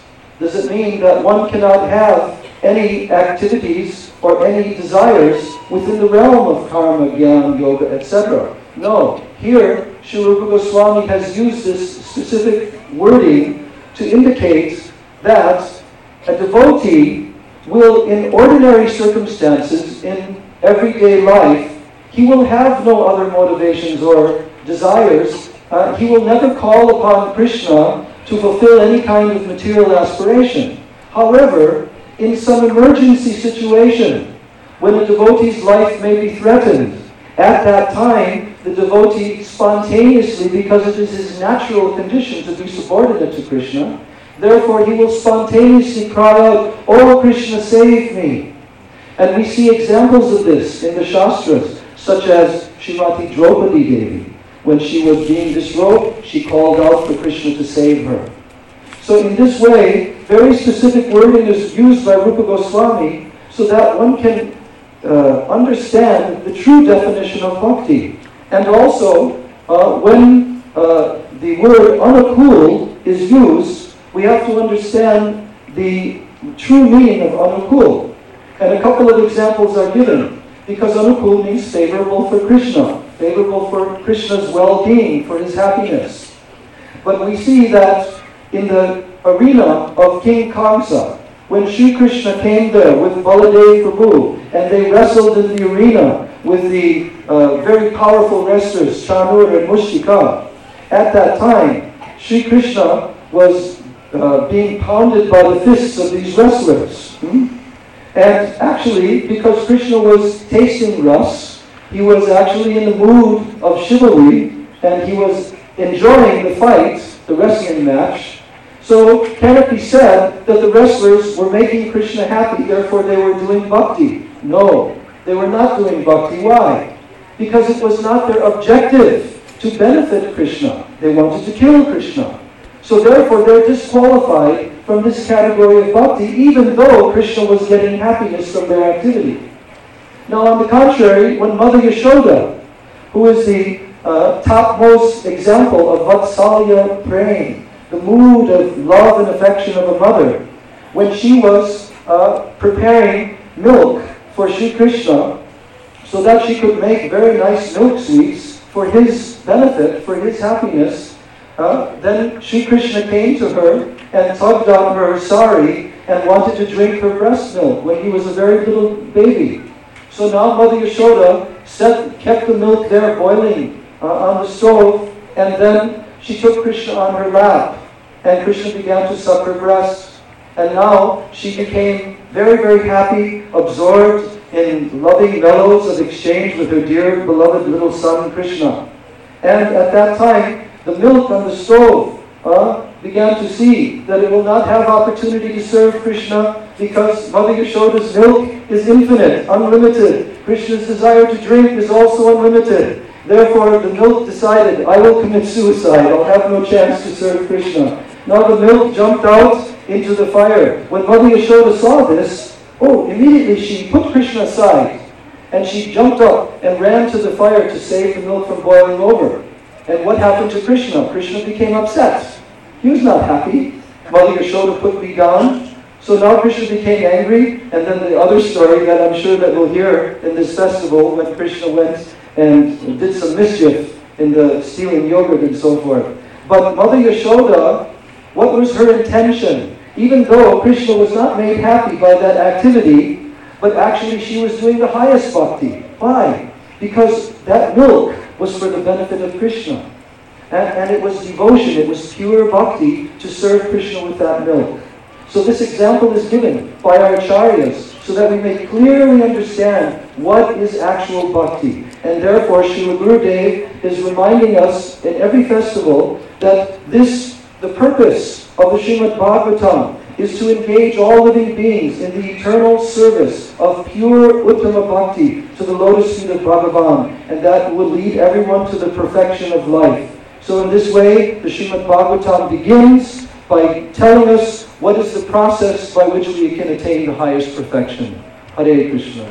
does it mean that one cannot have any activities or any desires within the realm of karma, jnana, yoga, et cetera? No. Here, Srila Rupa Goswami has used this specific wording to indicate that a devotee will, in ordinary circumstances, in everyday life, he will have no other motivations or desires. Uh, he will never call upon Krishna to fulfill any kind of material aspiration. However, in some emergency situation, when a devotee's life may be threatened, at that time, the devotee spontaneously, because it is his natural condition to be subordinate to Krishna, therefore he will spontaneously cry out, "Oh Krishna, save me." And we see examples of this in the Shastras, such as Srimati Draupadi Devi. When she was being disrobed, she called out for Krishna to save her. So in this way, very specific wording is used by Rupa Goswami so that one can uh, understand the true definition of bhakti. And also, uh, when uh, the word anukul is used, we have to understand the true meaning of anukul. And a couple of examples are given, because anukul means favorable for Krishna, favorable for Krishna's well-being, for his happiness. But we see that in the arena of King Kamsa, when Sri Krishna came there with Baladev Prabhu, and they wrestled in the arena with the uh, very powerful wrestlers, Chanur and Mushtika, at that time, Sri Krishna was uh, being pounded by the fists of these wrestlers. Hmm? And actually, because Krishna was tasting ras, he was actually in the mood of chivalry, and he was enjoying the fight, the wrestling match. So, can it be said that the wrestlers were making Krishna happy, therefore they were doing bhakti? No, they were not doing bhakti. Why? Because it was not their objective to benefit Krishna. They wanted to kill Krishna. So therefore they're disqualified from this category of bhakti, even though Krishna was getting happiness from their activity. Now on the contrary, when Mother Yashoda, who is the uh, topmost example of Vatsalya praying, the mood of love and affection of a mother, when she was uh, preparing milk for Sri Krishna so that she could make very nice milk sweets for his benefit, for his happiness, uh, then Sri Krishna came to her and tugged on her sari and wanted to drink her breast milk when he was a very little baby. So now Mother Yashoda set, kept the milk there boiling uh, on the stove, and then she took Krishna on her lap, and Krishna began to suck her breast. And now she became very, very happy, absorbed in loving mellows of exchange with her dear beloved little son Krishna. And at that time, the milk on the stove uh, began to see that it will not have opportunity to serve Krishna because Mother Yashoda's milk is infinite, unlimited. Krishna's desire to drink is also unlimited. Therefore, the milk decided, I will commit suicide. I'll have no chance to serve Krishna. Now the milk jumped out into the fire. When Mother Yashoda saw this, oh, immediately she put Krishna aside. And she jumped up and ran to the fire to save the milk from boiling over. And what happened to Krishna? Krishna became upset. He was not happy. Mother Yashoda put me down. So now Krishna became angry. And then the other story that I'm sure that we'll hear in this festival, when Krishna went and did some mischief in the stealing yogurt and so forth. But Mother Yashoda, what was her intention? Even though Krishna was not made happy by that activity, but actually she was doing the highest bhakti. Why? Because that milk was for the benefit of Krishna. And, and it was devotion, it was pure bhakti to serve Krishna with that milk. So this example is given by our acharyas so that we may clearly understand what is actual bhakti. And therefore Srila Gurudev is reminding us in every festival that this, the purpose of the Srimad Bhagavatam, is to engage all living beings in the eternal service of pure Uttama Bhakti to the lotus feet of Bhagavan, and that will lead everyone to the perfection of life. So in this way, the Srimad Bhagavatam begins by telling us what is the process by which we can attain the highest perfection. Hare Krishna.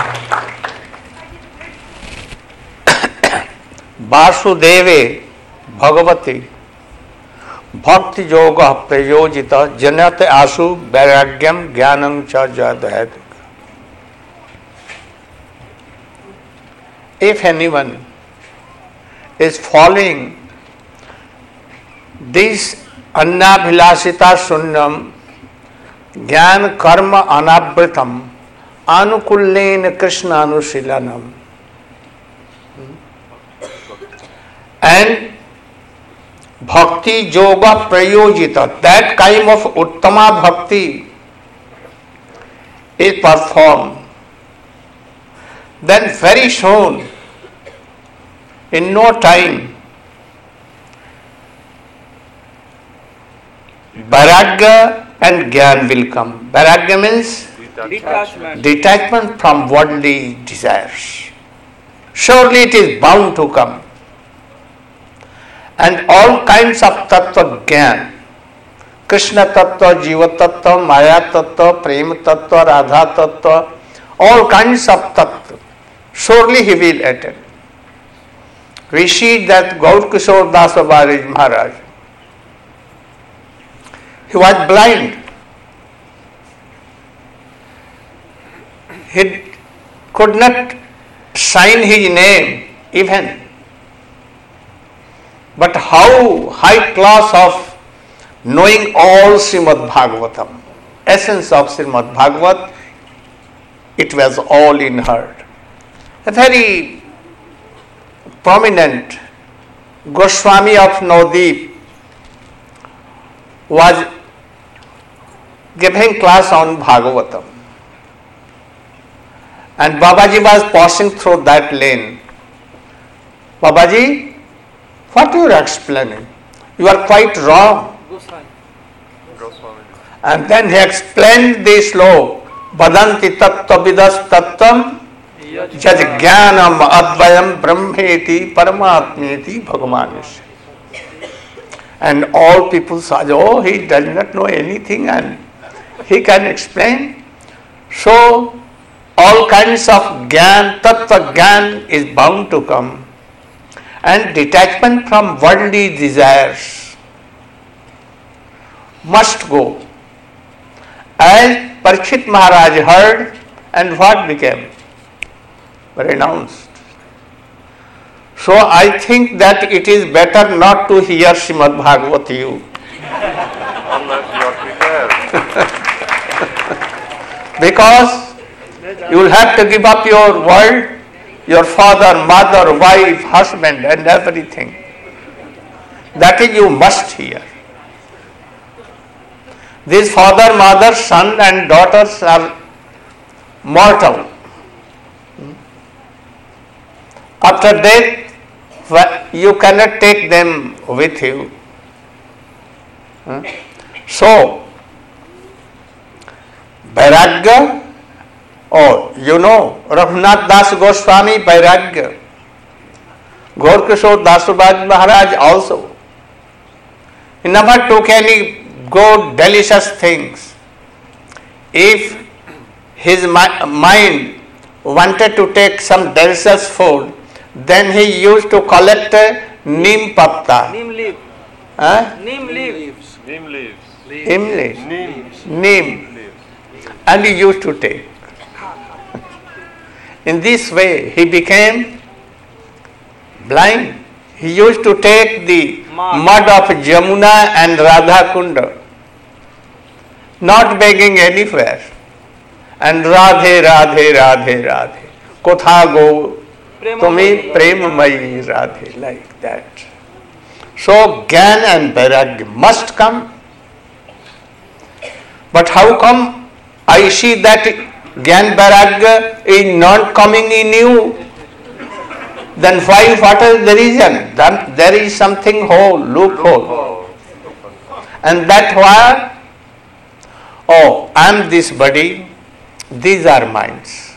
वासुदेवे भगवती भक्ति योग प्रयोजित जनत आशु वैराग्यम ज्ञानं च जयद्वैत. If anyone is following this अन्नाभिलाषिता शून्यम ज्ञान कर्म अनावृतम अनुकूलेन Krishna अनुशीलनम, and bhakti yoga prayojita, that kind of uttama bhakti is performed, then very soon, in no time, vairagya and gyan will come. Vairagya means Detachment. detachment from worldly desires. Surely it is bound to come. And all kinds of tattva gyan, Krishna tattva, Jiva tattva, Maya tattva, Prema tattva, Radha tattva, all kinds of tattva, surely he will attain. We see that Gaur Kishore Das Babaraj Maharaj, he was blind. He could not sign his name even. But how high class of knowing all Srimad Bhagavatam, essence of Srimad Bhagavat, it was all in her. A very prominent Goswami of Navadip was giving class on Bhagavatam. And Babaji was passing through that lane. Babaji, what you are explaining? You are quite wrong. And then he explained this slow. Badanti tattva vidas tattvam jad jnanam advayam brahmeti paramatmeti bhagavanis. And all people saw, oh, he does not know anything and he can explain. So, all kinds of gyan, tattva gyan is bound to come. And detachment from worldly desires must go. As Parikshit Maharaj heard, and what became? Renounced. So I think that it is better not to hear Srimad Bhagavad you. Unless you are prepared. Because you will have to give up your world, your father, mother, wife, husband and everything. That is, you must hear. These father, mother, son and daughters are mortal. After death, you cannot take them with you. So, Vairagya, oh, you know, Raghunath Das Goswami, Vairagya. Gaur Kishore Das Babaraj Maharaj also. He never took any good, delicious things. If his mi- mind wanted to take some delicious food, then he used to collect a neem patta. Neem leaf. Huh? Neem leaves. Neem leaves. Neem leaves. Neem. Neem. Leaves. And he used to take. In this way, he became blind. He used to take the Mud. mud of Jamuna and Radha Kunda, not begging anywhere. And Radhe, Radhe, Radhe, Radhe. Kotha go, tumi premamayi Radhe, like that. So, Gyan and Vairagya must come. But how come I see that Gyan Vairagya is not coming in you? Then why, what is the reason? Then there is something hole, loophole. And that why, oh, I am this body, these are minds.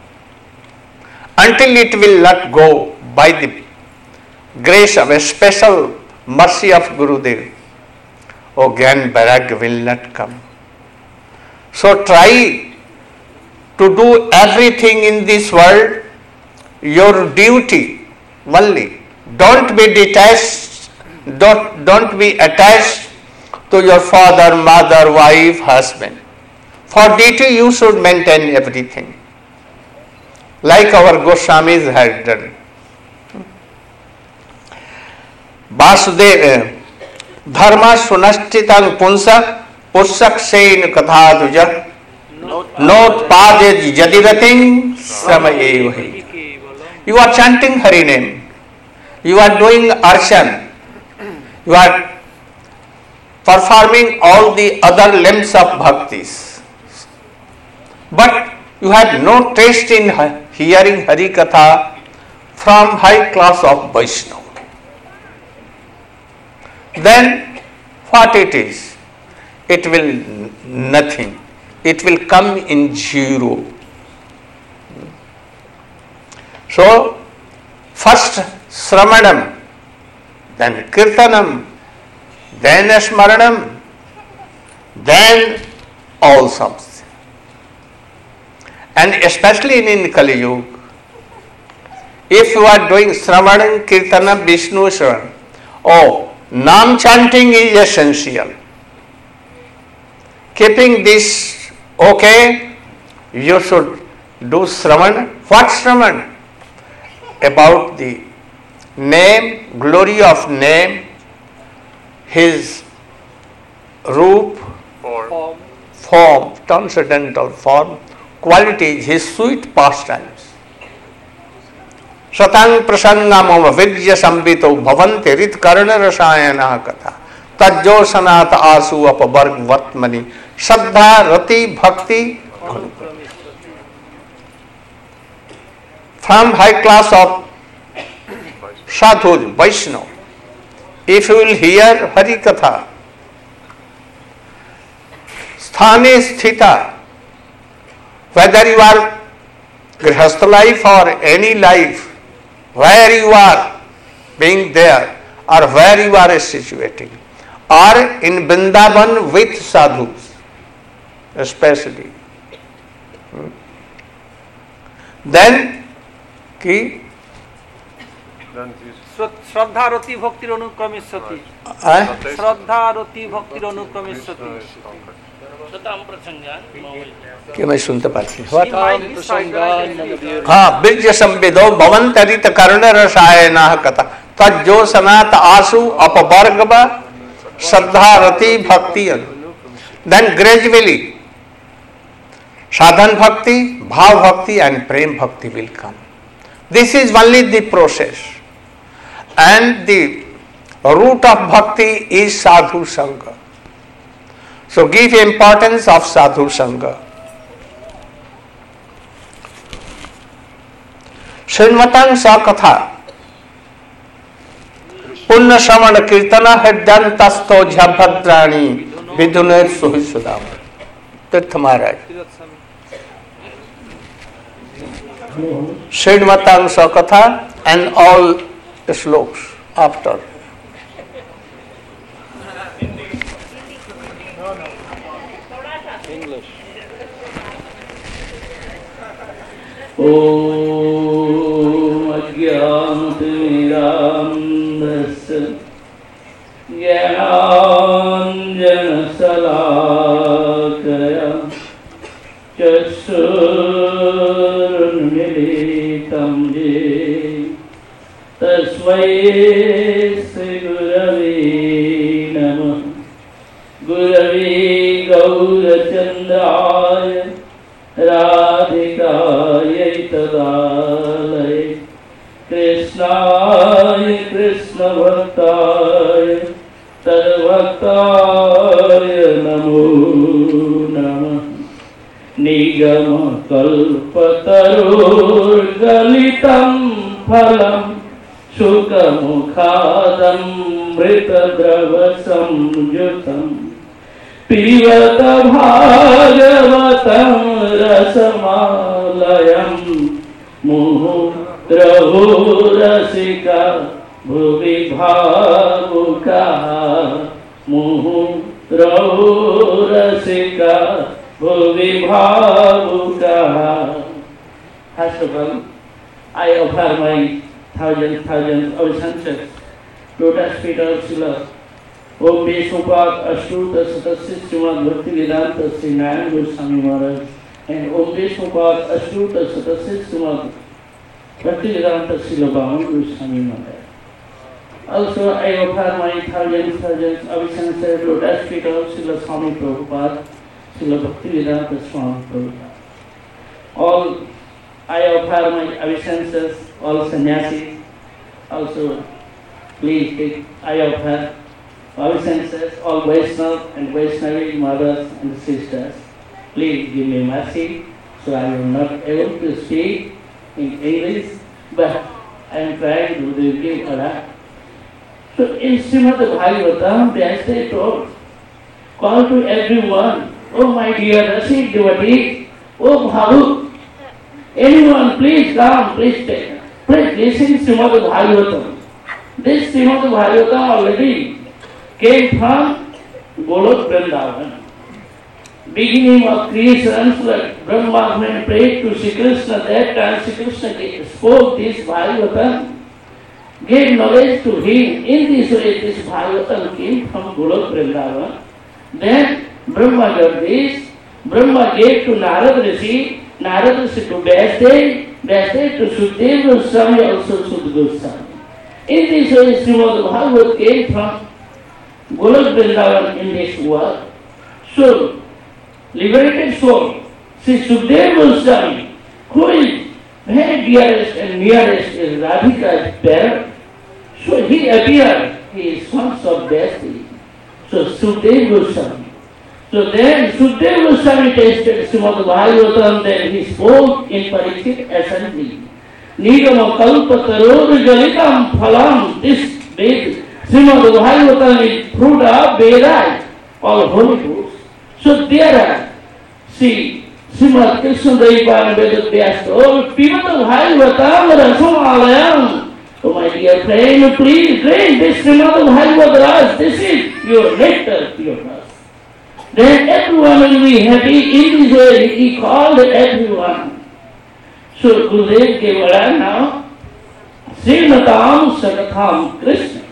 Until it will not go by the grace of a special mercy of Gurudev, oh, Gyan Vairagya will not come. So try to do everything in this world, your duty only. Don't be detached Don't, don't be attached to your father, mother, wife, husband. For deity you should maintain everything, like our Goswamis had done. Vasudeva dharma sunashtitan punsa pussak sen katha duja not paded jadirating samayevahi. You are chanting Hari name. You are doing arshan. You are performing all the other limbs of bhaktis. But you have no taste in hearing Hari Katha from high class of Vaishnava. Then what it is? It will nothing. It will come in zero. So, first Sramanam, then Kirtanam, then Smaranam, then all songs. And especially in Kali Yuga, if you are doing Sramanam, Kirtanam, Vishnu Sravanam, oh, Nam chanting is essential. Keeping this okay, you should do Sravan. What Sravan? About the name, glory of name, his roop, Form. form, transcendental form, qualities, his sweet pastimes. Satang prasangam vidya sambito bhavanti rit karna rasayana katha tajjo sanata asu apavarg vatmani saddha rati bhakti. From high class of sadhus, Vaishnava, if you will hear Hari Katha, sthane sthita, whether you are grihastha life or any life, where you are being there or where you are situating, or in Vrindavan with sadhus especially, then ki Then this শ্রদ্ধা রতি ভক্তির অনুক্রমে সতী eh? শ্রদ্ধা রতি ভক্তির অনুক্রমে সতী कि मैं सुनते पाती हाँ बीज संविदो भवंतरित कर्ण रसायना कथा तज्जो सनात आसु अपवर्ग श्रद्धा रति भक्ति. Then gradually sadhan bhakti, bhav bhakti and prem bhakti will come. This is only the process, and the root of bhakti is sadhu sangha. So give importance of sadhu sangha. Srimatan Sakatha Punna Samana Kirtana Hridyantasto Jhabhadrani Vidunet Suhisudam. Tirtha Maharaj. Srimatan Sakatha and all sloks after. Om Ajnanatmirandasya Jnananjanasalakaya Chasurunmilitam je Tasmai Sri Gurave Namah Gurave Gaurachandraya Radhikaya Tadalaya Krishnaya Krishna Bhaktaya Tadbhaktaya Namo Namah Nigama Kalpatarur Galitam Phalam Shukamukhadam Mritadrava Samjutam Pivata Bhagavatam Rasamalayam Muhu Rahu Rasika Bhuvi Bhavukaha Muhu Rahu Rasika Bhuvi Bhavukaha. First of all, I offer my thousands, thousands obeisances lotus feet of Srila Om Vishnupada Ashtuta Satasya Srimad Bhaktivedanta Sri Narayan Goswami Maharaj and Om Vishnupada Ashtuta Satasya Srimad Bhaktivedanta Srila Bhavan Goswami Maharaj. Also, I offer my thousands, thousands of sincere lotus feet of Srila Swami Prabhupada, Srila Bhaktivedanta Swami Prabhupada. All, I offer my obeisances, all sannyasis. Also, please take, I offer obeisances, all Vaishnava and Vaishnavi mothers and sisters. Please give me mercy, so I am not able to speak in English, but I am trying to give a So in Srimad Bhagavatam, Vyasa told, call to everyone, oh my dear Rasik devotee, oh Bhavu, anyone please come, please take, please listen Srimad Bhagavatam. This Srimad Bhagavatam already came from Golok Vrindavan. Beginning of creation, like Brahma when prayed to Sri Krishna, that time Sri Krishna spoke this Bhagavatam, gave knowledge to him. In this way, this Bhagavatam came from Golok Vrindavan. Then Brahma got this. Brahma gave to Narad Rishi, Narad Rishi to Vyasadeva, Vyasadeva to Sukadeva Goswami, also Sukadeva Goswami. In this way, Srimad Bhagavatam came from Golok Vrindavan in this world. So, liberated soul, Sri Sukadeva Goswami, who is very dearest and nearest is Radhika's parent. So he appeared, he is son of Vyasa. So Sukadeva Goswami. So then Sukadeva Goswami tasted Srimad Bhagavatam, then he spoke in Parikshit assembly. Nigama kalpa tarod jalitam phalam. This Srimad Bhagavatam is fruit of Vedas, all holy books. So there are, see, Srimad Krishna Daipan Vedat Vyasa, oh, Pimata Bhagavatam Rasamalayam. Oh my dear friend, please drink this Srimad Bhagavatam. This is your nectar, pureness. Then everyone will be happy. In this way, he called everyone. So Gurudev gave order now. Srinatam Sakatham Krishna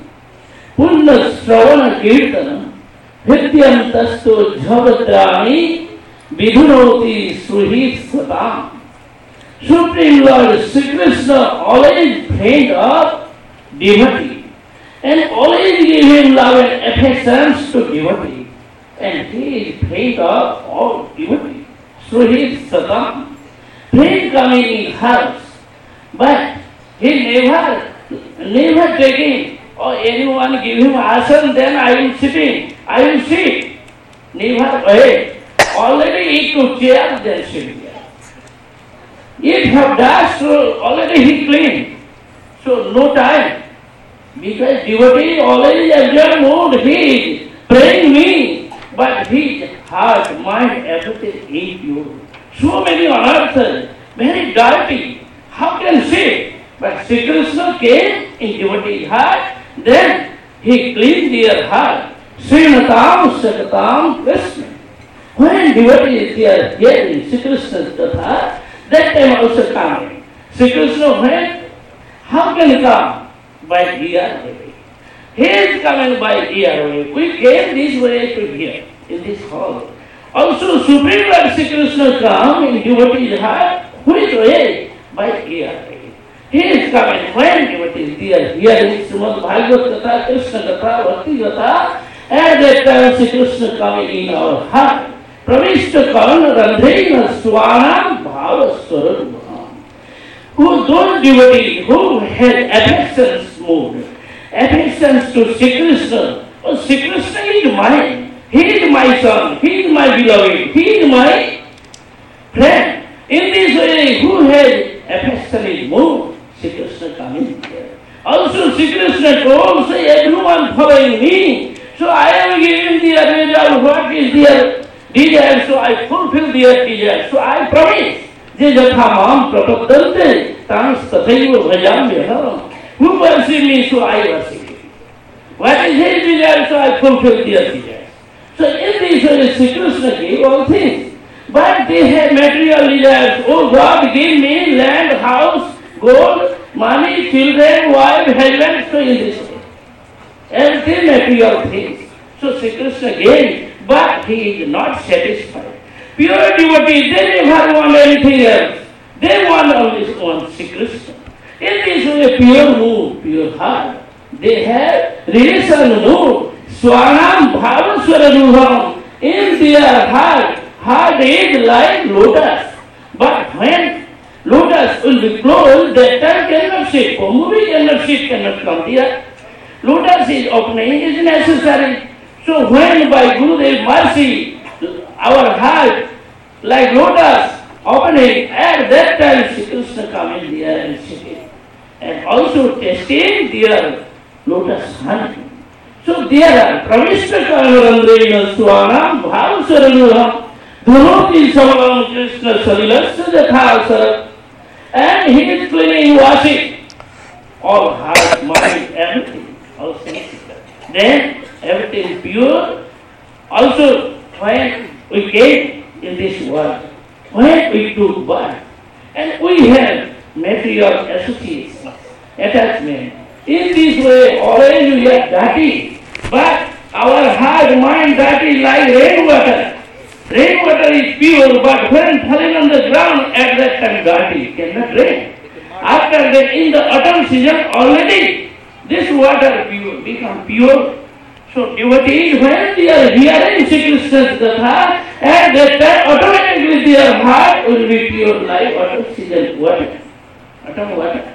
Punna Sravana Kirtanam Hrityantasto Jhavatrami Vidhunoti Suhit Satam. Supreme Lord Sri Krishna always prayed of devotee and always gave him love and affections to devotee. And he is prayed of all devotee. Suhit Satam. Pain coming in hearts, but he never, never taking or anyone give him asan, then I will sit in, I will sit. Never wait. Already he took chair, then sit here. If have dust, so already he clean. So no time. Because devotee already absorbed mood, he is praying me, but his heart, mind, everything is pure. So many on earth, very dirty. How can say? But Sri Krishna came in devotee's heart, then he cleaned their heart. Srinatam Sakatam Krishna. When devotees are hearing Sri Krishna's katha, that time also coming. Sri Krishna when? How can he come? By ear way. He is coming by ear way. We came this way to hear in this hall. Also, Supreme Lord Sri Krishna come in devotee's heart, which way? By ear. He is coming when devotees are hearing Srimad Bhagavad Katha, Krishna Katha, Bhakti Katha, at that time Sri Krishna coming in our heart. Pravishta Karna Randhena Swanam Bhava Swaram. Who those devotees who had affections moved, affections to Sri Krishna. Oh, Sri Krishna is mine. He is my son, he is my beloved, he is my friend. In this way, who has affection is moved, Sri Krishna coming here. Also, Sri Krishna told, say, everyone following me, so I am giving their result, what is their desire, so I fulfill their desire. So I promise, Je Jathamam Prapadante, Tans Tathaiva Bhajamyaham. Who worship me, so I worship him. What is his desire, so I fulfill their desire. So in this way, Sri Krishna gave all things. But they had material desires. Oh God, give me land, house, gold, money, children, wife, husband. So in this way. everything material things. So Sri Krishna gave, but he is not satisfied. Pure devotees, they never want anything else. They want only one Sri Krishna. In this way, pure mood, pure heart, they have relation mood, swanam bhavaswaranubhavam. In their heart, heart is like lotus. But when lotus will be closed, that time cannot sit. For moving cannot sit, cannot come there. Lotus is opening, is necessary. So when by Gurudev's mercy, our heart, like lotus, opening, at that time Sri Krishna come in there and sitting. And also tasting their lotus honey. So there are Pravishta Kamarandrena Swanam Bhavaswaranubhavam Dhunoti Samalam Krishna Salilasya Jathasara. And he is cleaning, washing all heart, mind, everything. All sensitive. Then everything is pure. Also, when we came in this world, when we took birth, and we have material association, attachment. In this way, always we are dirty, but our heart, mind dirty like rainwater. Rainwater is pure, but when falling on the ground, at that time dirty, cannot rain. After that, in the autumn season, already this water pure, become pure. So devotees, when they are hearing Sri Krishna's Katha, at that time automatically their heart will be pure like autumn season water. Autumn water.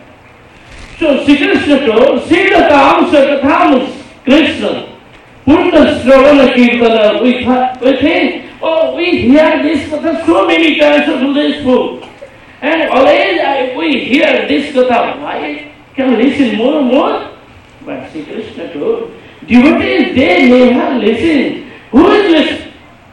So Sri Krishna told, Siddhatam Sakatham Krishna, Purna Sravana Kirtana, we, th- we think, oh, we hear this Katha so many times of today's food. And always I, we hear this Katha, why can we listen more and more? But Sri Krishna told, devotees, they never listen. Who is listening?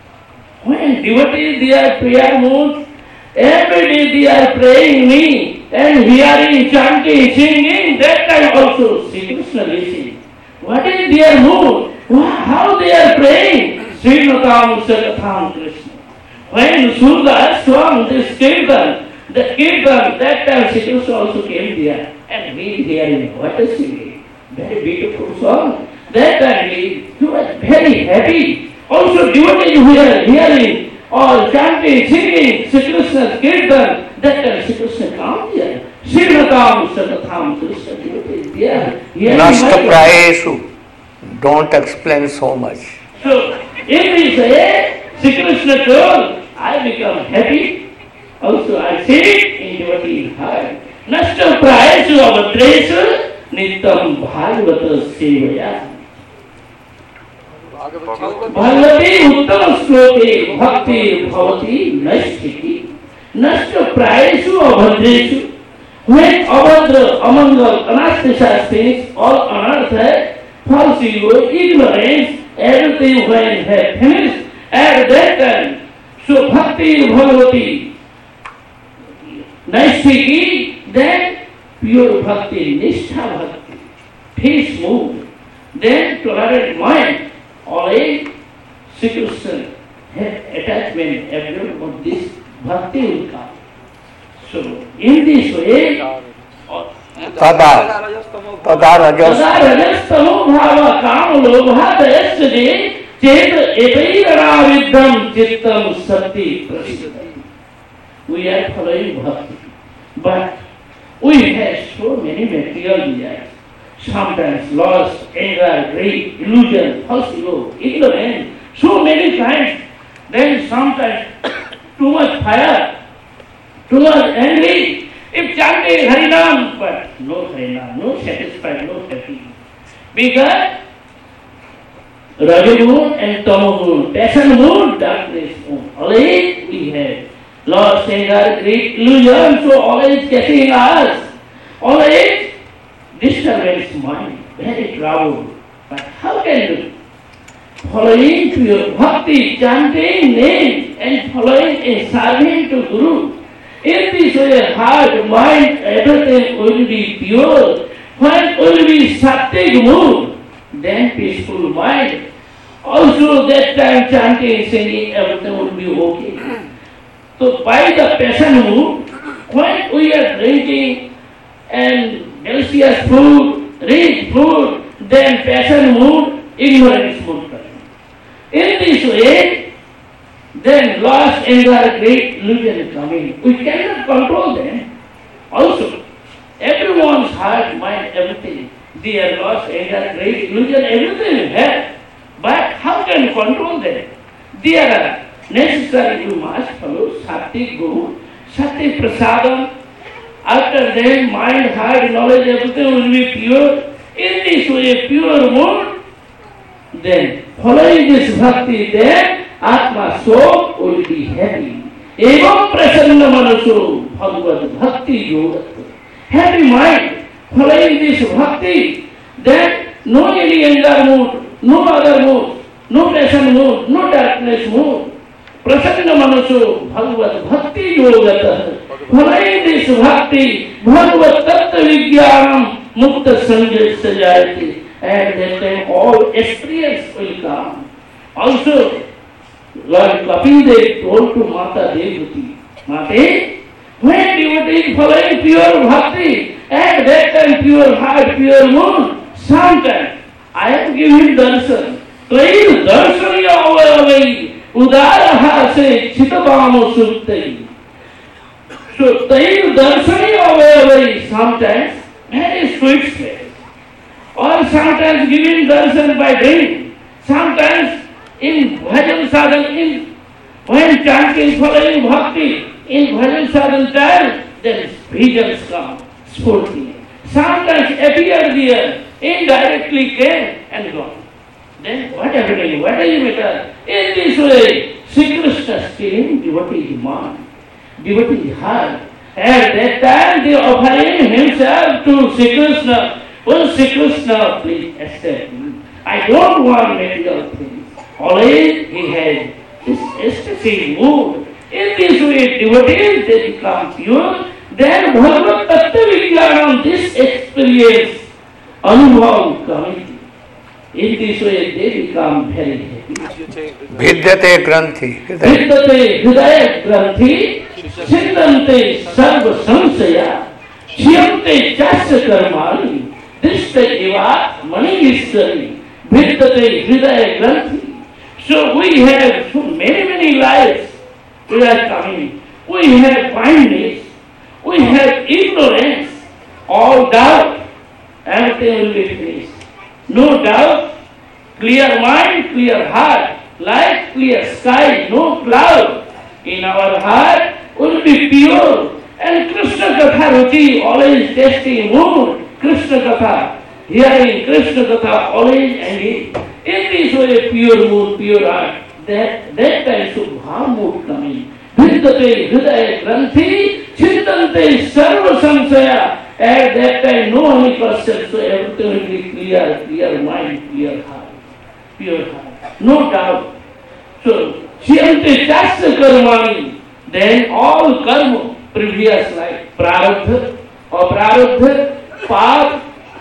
When devotees, they are prayer mood, every day they are praying me and hearing, chanting, singing, that time also Sri Krishna listen. What is their mood? How they are praying? Srinatham Sakatham Krishna. When Surdas swung this kirtan, the kirtan, that time Sri Krishna also came there and we hearing what is singing. Very beautiful song. That time he, he was very happy. Also devotees who are hearing or chanting, singing Sri Krishna's kirtan, that time Sri Krishna comes here. Srinatham Sakatham Krishna devotees there. Nasta prayeshu. Don't explain so much. So, in this way, Sri Krishna told, I become happy. Also I sit in devotee heart. Nasta prayeshu avadreshu nityam bhagavata sevaya. Bhagavati uttam sloke bhakti bhavati nashti. Nashta prayeshu avadreshu. When avadra, amangal, anasthesias things, all anartha, false ego, ignorance, everything when had finished, at that time, so bhakti bhagavati nashti, then pure bhakti, nishtha bhakti, peace mood, then tolerant mind, always Sri Krishna have attachment, everyone of this bhakti will come. So, in this way, Tada, tada rajas, rajastamo bhava kam lobhadayasya chet etairavidham chittam sati prasiddham. We are following bhakti, but we have so many material desires. Sometimes lust, anger, greed, illusion, false ego, ignorance, so many kinds. Then sometimes too much fire, too much angry. If chanting Harinam, but no Harinam, no satisfied, no happy. Because Rajagun and Tamagun, passion mood, darkness mood. Always we have lust, anger, greed, illusion, so always getting us. Always disturbance mind, very troubled. But how can you? Following to your bhakti, chanting name and following and serving to Guru. In this way, heart, mind, everything will be pure. When will be sattvic mood, then peaceful mind. Also that time chanting, singing, everything will be okay. So by the passion mood, when we are drinking and delicious food, rich food, then passion mood, ignorance mood coming. In this way, then lust, anger, great illusion coming. We cannot control them. Also, everyone's heart, mind, everything, they are lost, anger, great illusion, everything we have. But how can we control them? They are necessary, we must follow Sattvic Guru, Sattvic Prasadam. After then, mind, heart, knowledge, everything will be pure. In this way, pure mood, then following this bhakti, then Atma soul will be happy. Evam prasanna manaso bhagavad bhakti yogatva. Happy mind, following this bhakti, then no any anger mood, no other mood, no passion mood, no darkness mood. Prasanna manaso bhagavad bhakti yogatva. Following this bhakti, bhagavad tattva vijnanam mukta sanjay sajayati. And that time all experience will come. Also, Lord Kapil Dev told to Mata Devati, Mate, when devotee following pure bhakti, at that time pure heart, pure mood, sometimes I am giving darshan. Trail darshan yavai udaraha se chitabamo suttai. So trail darshan yavai sometimes very sweet face. Or sometimes giving darshan by drink, sometimes in bhajan sadhana, in when chanting, following bhakti, in bhajan sadhana time, then visions come, spurti. Sometimes appear there, indirectly came and gone. Then what happening? What is the matter? In this way, Sri Krishna stealing devotee mind, devotee heart. At that time they offering himself to Sri Krishna. Well, Sri Krishna, please accept me. I don't want material things. Always he has this ecstasy mood. In this way, devotees, they become pure. Then Bhagavad Tattva Vijnanam, this experience, Anubhav coming. In this way, they become very happy. Vidyate Granthi. Vidyate Hridaya Granthi, Chindante Sarva Samsaya, Chiyante Chasya Karmani. This eva mani history, vidyate hridaya granthi. So we have so many, many lives we are coming. We have blindness, we have ignorance, all doubt, everything will be finished. No doubt, clear mind, clear heart, light, clear sky, no cloud. In our heart will be pure. And Krishna Katha Ruchi, always tasting mood. Krishna Katha, hearing Krishna Katha always engaged. In this way, pure mood, pure heart, that, that time Subha mood coming. Vidyate Hridaya Granthi, Chintante Sarva Samsaya. At that time, no any question, so everything will be clear, clear mind, clear heart, pure heart. No doubt. So, Chiyante Chasya Karmani, then all karma, previous life, prarabdha or prarabdha, Pap,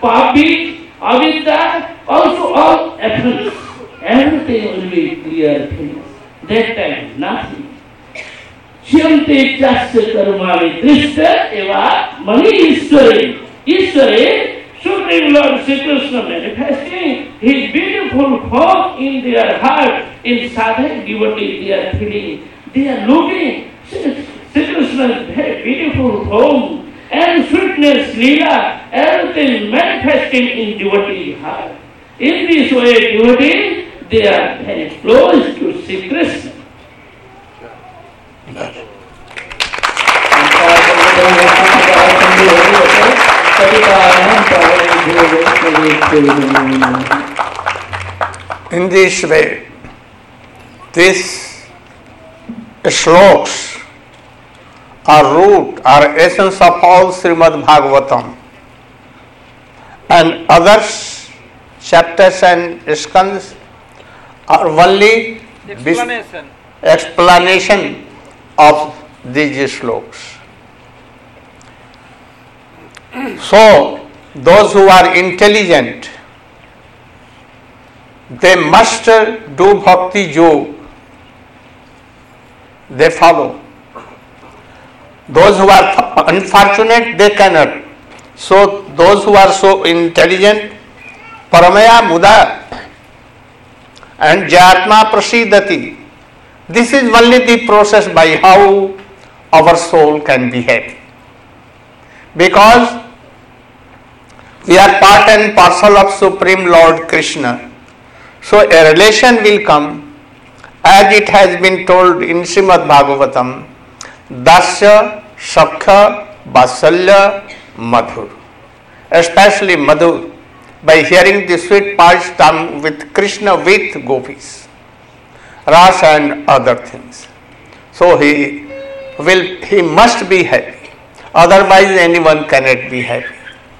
Papi, Avidya, also all actions. Everything will be clear things. That time, nothing. Chiyante chasya karmani drishta eva mani Ishware. Ishware, Supreme Lord Sri Krishna manifesting His beautiful form in their heart, in sadhak devotee, they are feeling, they are looking. Sri Krishna's very beautiful form. And sweetness, lila, everything manifesting in devotee heart. In this way, devotees, they are very close to Sri Krishna. In this way, these sloks are root, are essence of all Srimad Bhagavatam. And others, chapters and skandhas are only Explanation. explanation of these sloks. So, those who are intelligent, they must do bhakti yoga. They follow. Those who are unfortunate, they cannot. So, those who are so intelligent, paramaya muda and jatma prasidati. This is only the process by how our soul can be happy. Because we are part and parcel of Supreme Lord Krishna. So a relation will come, as it has been told in Srimad Bhagavatam, Dasya, Sakha, Vasalya, Madhur. Especially Madhur, by hearing the sweet pastime with Krishna with gopis, Rasa and other things. So he will, he must be happy. Otherwise anyone cannot be happy.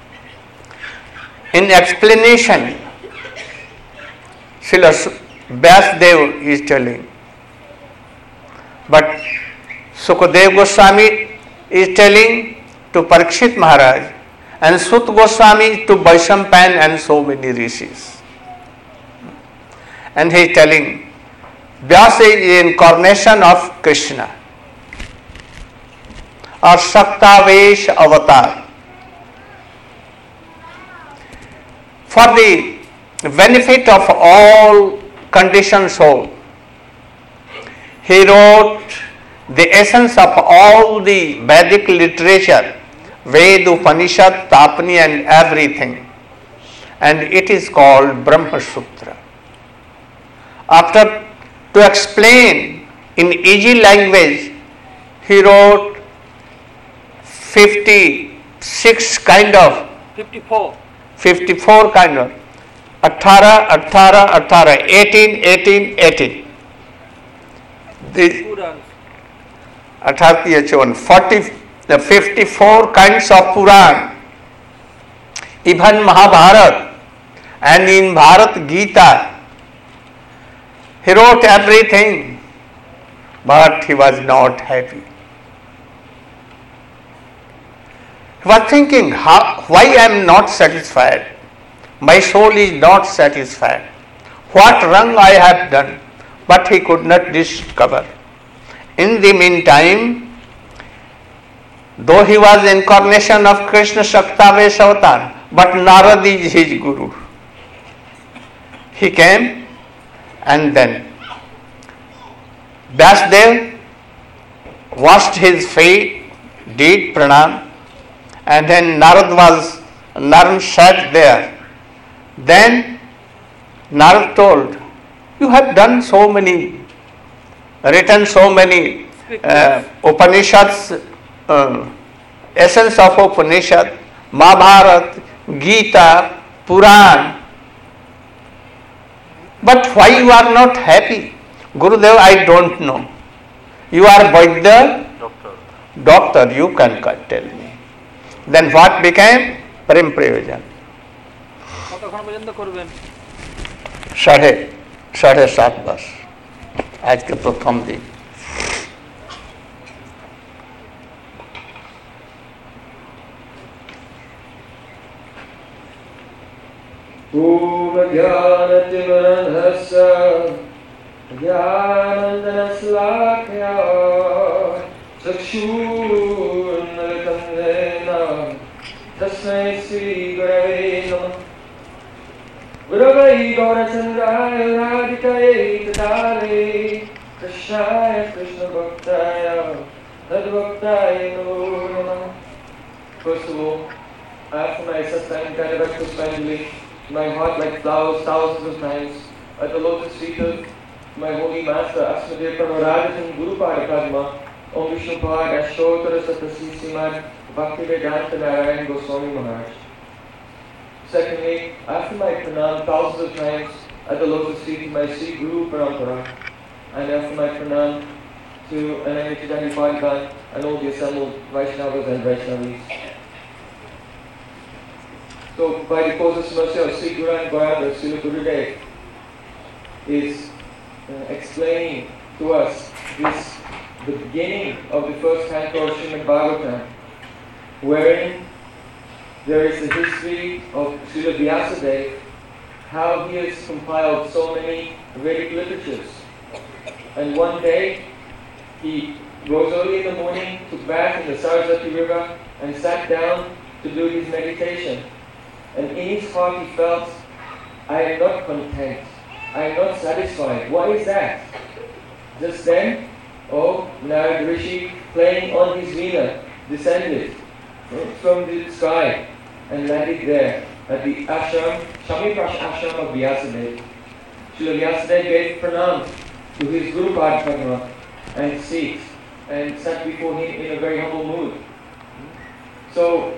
In explanation, Srila Vyasdev is telling, but Sukadev Goswami is telling to Parikshit Maharaj, and Sut Goswami to Vaishampan and so many rishis. And he is telling, Vyasa is incarnation of Krishna, or Shaktavesh avatar. For the benefit of all conditioned soul, he wrote the essence of all the Vedic literature, Ved, Upanishad, Tapani and everything, and it is called Brahma Sutra. After to explain in easy language, he wrote fifty-six kind of fifty-four. fifty-four kind of eighteen, eighteen, eighteen, eighteen, eighteen, eighteen. The eighteen, forty, the fifty-four kinds of Puran, even Mahabharata, and in Bharat Gita, he wrote everything, but he was not happy. He was thinking, how, why I am not satisfied? My soul is not satisfied. What wrong I have done? But he could not discover. In the meantime, though he was incarnation of Krishna Shaktavesh avatar, but Narad is his guru. He came and then Vyasdev washed his feet, did pranam, and then Narad was, Narad sat there. Then Narad told, you have done so many, written so many uh, Upanishads, uh, essence of Upanishad, Mahabharata, Gita, Puran. But why you are not happy? Gurudev, I don't know. You are Vaidya? Doctor. Doctor, you can tell me. Then what became? Prem Prayojan. সাড়ে সাড়ে সাত মাস আজকে প্রথম দিন। Om Jnanatimirandhasya Jnanandanaslavakya Chakshurunmilitam Jena Tasmai Sri Gurave Namah Gurave Gaurachandraya Radhikaye Tatare Krishnaya Krishna Bhaktaya Tadbhaktaya Namo Namah. First of all, after my satsang kind of breakfast finally, my heart like flowers thousands of times at the lotus feet of my holy master Asmadev Pramarajan Guru Padakadma Om Vishnu Pad Ashtotara Satasi Simad Bhakti Vedanta Narayan Goswami Maharaj. Secondly, after my pranam thousands of times at the lotus feet of my Sri Guru Parampara, and after my pranam to Ananditidani Padgan and all the assembled Vaishnavas and Vaishnavis. So, by the causeless mercy of Sri Guru and Goyanda, Srila Gurudev is uh, explaining to us this, the beginning of the first canto of Srimad Bhagavatam, wherein there is the history of Srila Vyasadeva, how he has compiled so many Vedic literatures. And one day, he rose early in the morning, took bath in the Saraswati river, and sat down to do his meditation. And in his heart he felt I am not content. I am not satisfied. Why is that? Just then, oh, Narad Rishi, playing on his veena, descended from the sky and landed there at the ashram, Shamiprash ashram of Vyasadeva. Srila Vyasadeva gave pranam to his Guru Padma and Sikhs and sat before him in a very humble mood. So,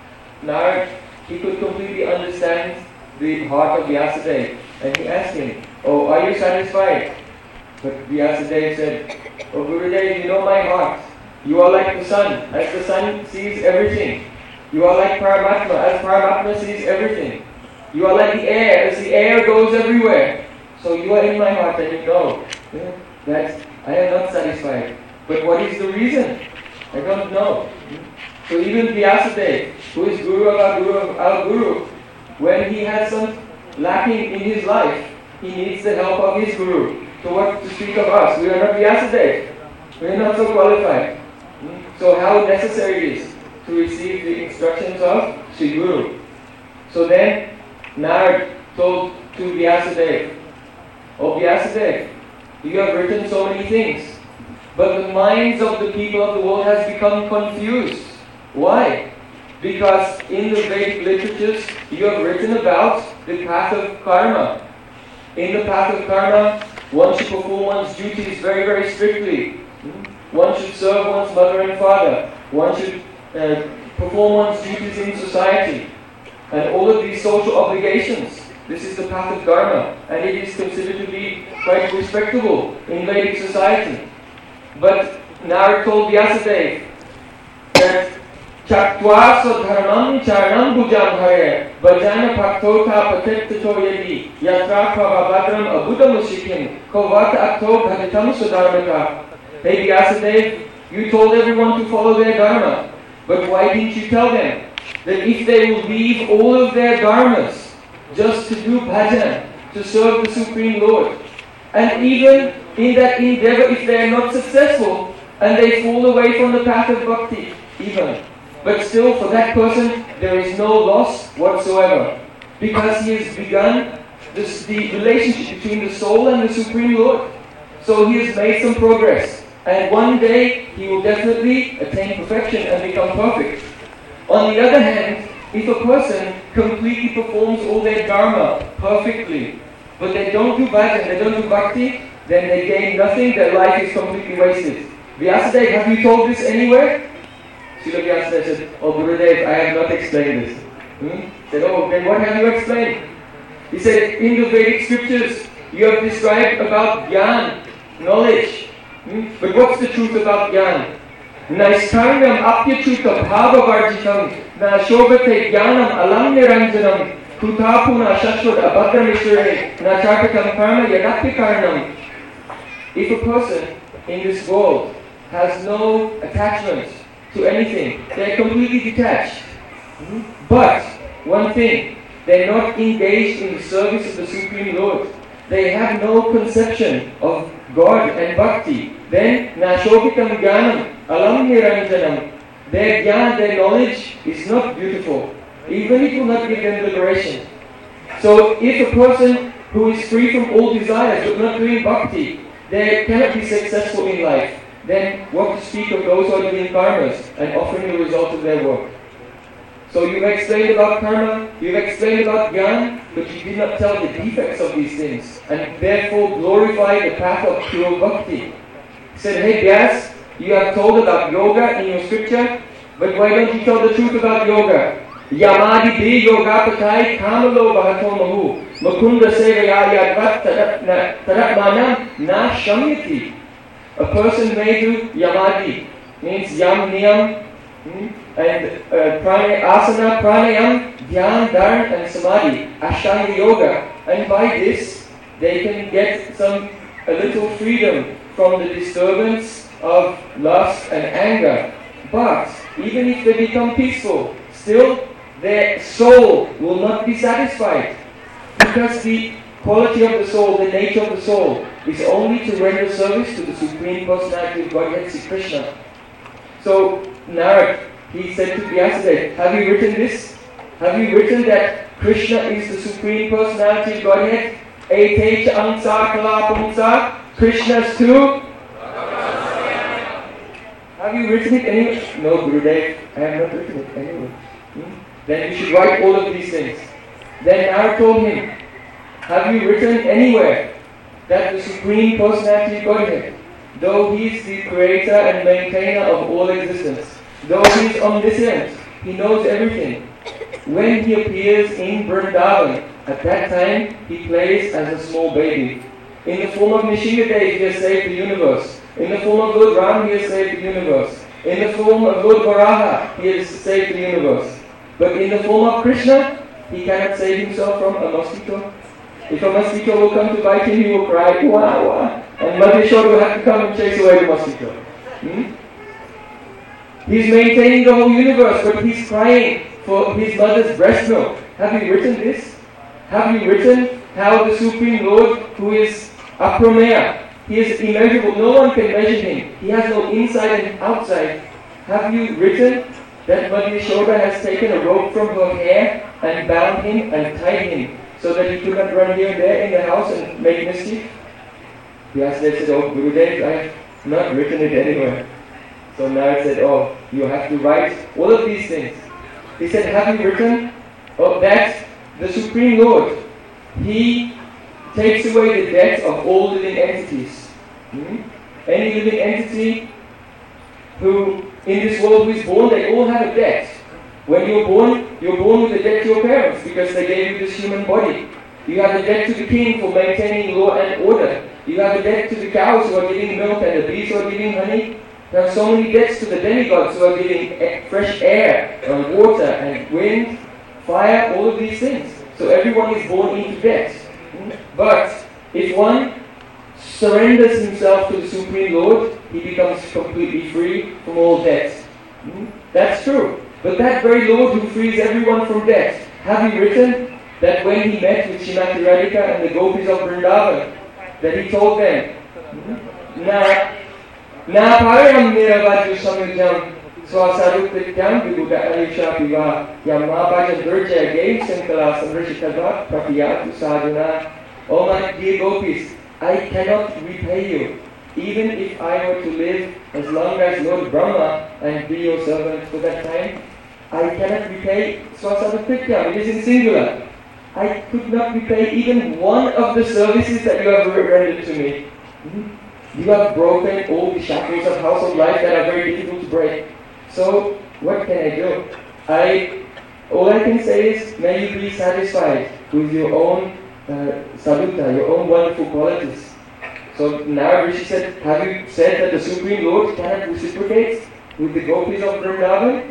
Narad, he could completely understand the heart of Vyasadeva, and he asked him, "Oh, are you satisfied?" But Vyasadeva said, "Oh Gurudev, you know my heart. You are like the sun, as the sun sees everything. You are like Paramatma, as Paramatma sees everything. You are like the air, as the air goes everywhere. So you are in my heart, and you know that I am not satisfied. But what is the reason? I don't know." So even Vyasadeva, who is Guru of our Guru, of our Guru, when he has some lacking in his life, he needs the help of his Guru. So what to speak of us? We are not Vyasadeva. We are not so qualified. So how necessary it is to receive the instructions of Sri Guru. So then Narad told to Vyasadeva, "Oh Vyasadeva, you have written so many things, but the minds of the people of the world has become confused. Why? Because in the Vedic literatures you have written about the path of karma. In the path of karma, one should perform one's duties very, very strictly. One should serve one's mother and father. One should uh, perform one's duties in society. And all of these social obligations. This is the path of dharma, and it is considered to be quite respectable in Vedic society. But Narad told Vyasadeva that Chaktva dharmam charanam bhujam hare bhajana bhaktota patetto yadi yatra pravabhadram abudam usikim kovata akto bhaditam sudharmata. Hey Vyasadeva, you told everyone to follow their dharma, but why didn't you tell them that if they will leave all of their dharmas just to do bhajan, to serve the Supreme Lord, and even in that endeavor, if they are not successful and they fall away from the path of bhakti, even, but still for that person there is no loss whatsoever, because he has begun this, the relationship between the soul and the Supreme Lord. So he has made some progress, and one day he will definitely attain perfection and become perfect. On the other hand, if a person completely performs all their dharma perfectly, but they don't do bhajan, they don't do bhakti, then they gain nothing, their life is completely wasted. Vyasadeva, have you told this anywhere? Srila Vyasadeva said, "Oh Gurudev, I have not explained this." Hmm? He said, "Oh, then what have you explained?" He said, "In the Vedic scriptures, you have described about jnana, knowledge. Hmm? But what's the truth about jnana? Naiskarnam apyachuta bhavavarjitam na shobhate jnanam alam niranjanam kutapuna shashvat abhadramishware na chartakam karma yadapyakarnam." If a person in this world has no attachment to anything, they are completely detached. But one thing, they are not engaged in the service of the Supreme Lord. They have no conception of God and bhakti. Then, na shobhitam jnanam alam niranjanam. Their jnana, their knowledge is not beautiful. Even it will not give them liberation. So, if a person who is free from all desires but not doing bhakti, they cannot be successful in life, then what to speak of those who are doing karmas and offering the result of their work? So you've explained about karma, you've explained about jnana, but you did not tell the defects of these things, and therefore glorify the path of pure bhakti. He said, "Hey Vyas, you have told about yoga in your scripture, but why don't you tell the truth about yoga? Yamadi bhi yoga patai kamalo bahatomahu makunda sevaya yadvat taratmanam na shamyati." A person may do yamadi, means yam, niyam, hmm? and uh, prana, asana, pranayam, dhyan, dharana and samadhi, ashtanga yoga. And by this, they can get some, a little freedom from the disturbance of lust and anger. But even if they become peaceful, still their soul will not be satisfied. Because the quality of the soul, the nature of the soul, is only to render service to the Supreme Personality of Godhead, Sri Krishna. So Narad, he said to Vyasadeva, "Have you written this? Have you written that Krishna is the Supreme Personality of Godhead. Ete Ansar Kalapamsa. Krishna's too. Have you written it anywhere? No, Gurudev, I have not written it anywhere. Hmm? Then you should write all of these things. Then Narad told him, have you written anywhere that the Supreme Personality of Godhead, though He is the creator and maintainer of all existence, though He is omniscient, He knows everything. When He appears in Vrindavan, at that time He plays as a small baby. In the form of Nishingadev, He has saved the universe. In the form of Lord Ram, He has saved the universe. In the form of Lord Varaha, He has saved the universe. But in the form of Krishna, He cannot save Himself from a mosquito. If a mosquito will come to bite Him, He will cry, wah, wah. And Madheshwar will have to come and chase away the mosquito. Hmm? He's maintaining the whole universe, but He's crying for His mother's breast milk. Have you written this? Have you written how the Supreme Lord, who is Aprameya, He is immeasurable, no one can measure Him. He has no inside and outside. Have you written that Mother Yashoda has taken a rope from her hair and bound Him and tied Him so that He could not run here and there in the house and make mischief? Vyasadeva said, oh Gurudev, I have not written it anywhere. So Narad said, oh, you have to write all of these things. He said, have you written oh, that the Supreme Lord, He takes away the debt of all living entities. Hmm? Any living entity who in this world who is born, they all have a debt. When you're born, you're born with a debt to your parents because they gave you this human body. You have a debt to the king for maintaining law and order. You have a debt to the cows who are giving milk and the bees who are giving honey. There are so many debts to the demigods who are giving fresh air and water and wind, fire, all of these things. So everyone is born into debt. But if one surrenders himself to the Supreme Lord, he becomes completely free from all debt. That's true. But that very Lord who frees everyone from debt, have you written that when He met with Srimati Radhika and the gopis of Vrindavan, that He told them, Na Na parayam niravaju samyujam swasarupityam vibhuta alisha piva yamabhaja durjaya game sankala samrishikadva pratiyatu sadhana. Oh my dear gopis, I cannot repay you, even if I were to live as long as Lord Brahma and be your servant for that time. I cannot repay swasarupityam, it is in singular. I could not repay even one of the services that you have rendered to me. Mm-hmm. You have broken all the shackles of household life that are very difficult to break. So, what can I do? I, all I can say is, may you be satisfied with your own uh, sadhuta, your own wonderful qualities. So Narad Rishi said, have you said that the Supreme Lord cannot reciprocate with the gopis of Vrindavan?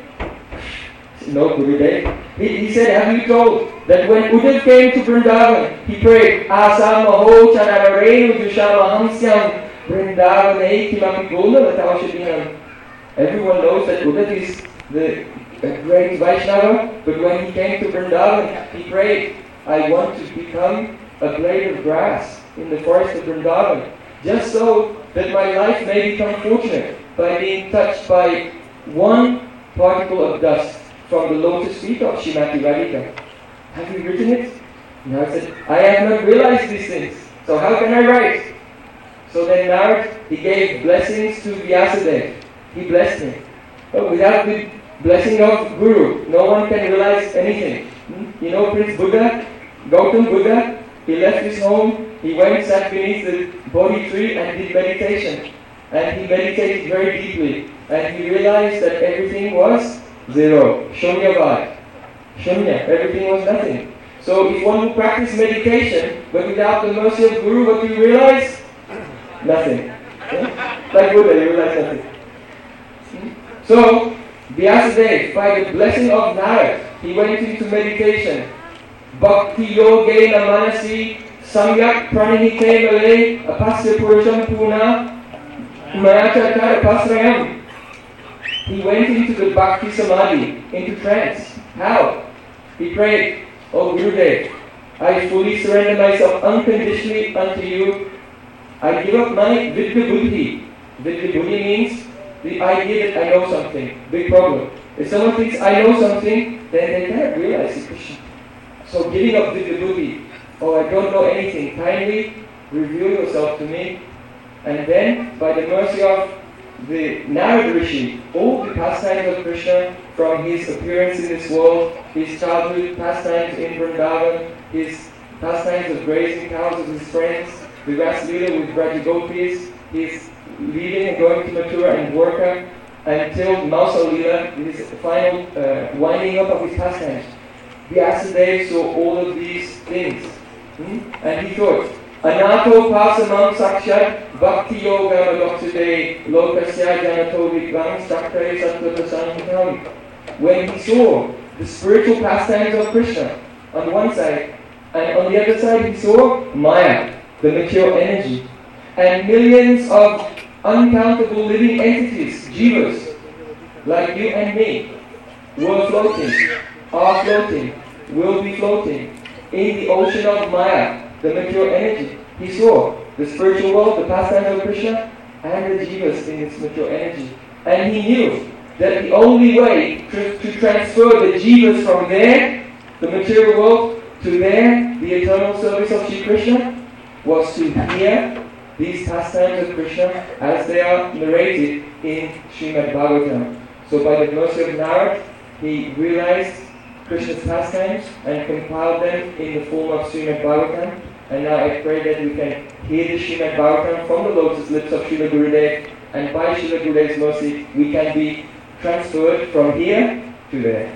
No, Gurudev. He, he said, have you told that when Uddhav came to Vrindavan, he prayed, Asa maho chanararenu dushamahamsyam Vrindavanei kimami guna latavashadinam. Everyone knows that Uddhav is the a great Vaishnava, but when he came to Vrindavan, he prayed, I want to become a blade of grass in the forest of Vrindavan, just so that my life may become fortunate by being touched by one particle of dust from the lotus feet of Srimati Radhika. Have you written it? Narad said, I have not realized these things, so how can I write? So then Narad, he gave blessings to Vyasadeva. He blessed him. But without the blessing of Guru, no one can realize anything. Hmm? You know Prince Buddha, Gautam Buddha, he left his home, he went, sat beneath the Bodhi tree and did meditation. And he meditated very deeply. And he realized that everything was zero. Shunyavad. Shunya. Everything was nothing. So if one would practice meditation, but without the mercy of Guru, what do you realize? Nothing. Okay? Like Buddha, you realize nothing. Hmm? So, Vyasadeva, by the blessing of Narad, he went into meditation. Bhakti yogena manasi samyak pranihite male apasya purusham puna mayachakara pasrayam. He went into the bhakti samadhi, into trance. How? He prayed, O Gurudev, I fully surrender myself unconditionally unto you. I give up my vidya buddhi. Vidya buddhi means the idea that I know something. Big problem. If someone thinks I know something, then they cannot realize the Krishna. So giving up the vibhuti, oh, I don't know anything, kindly reveal yourself to me. And then, by the mercy of the Narad Rishi, all the pastimes of Krishna, from his appearance in this world, his childhood pastimes in Vrindavan, his pastimes of grazing cows with his friends, the Ras Leela with Braja Gopis, his leaving and going to Mathura and Dwarka, until Mausa Leela, his final uh, winding up of his pastimes. Vyasadeva saw all of these things. Hmm? And he thought, Anato pasamam sakshat bhakti yoga madoksude lokasya janato vikvam sakre satvata sanhitam. When he saw the spiritual pastimes of Krishna on one side, and on the other side he saw Maya, the material energy, and millions of uncountable living entities, jivas, like you and me, were floating, are floating, will be floating in the ocean of Maya, the material energy. He saw the spiritual world, the pastimes of Krishna, and the jivas in its material energy. And he knew that the only way to, to transfer the jivas from there, the material world, to there, the eternal service of Shri Krishna, was to hear these pastimes of Krishna as they are narrated in Srimad Bhagavatam. So by the mercy of Narad, he realized Krishna's pastimes and compiled them in the form of Srimad Bhagavatam. And now I pray that we can hear the Srimad Bhagavatam from the lotus lips of Srila Gurudev, and by Srila Gurudev's mercy, we can be transferred from here to there.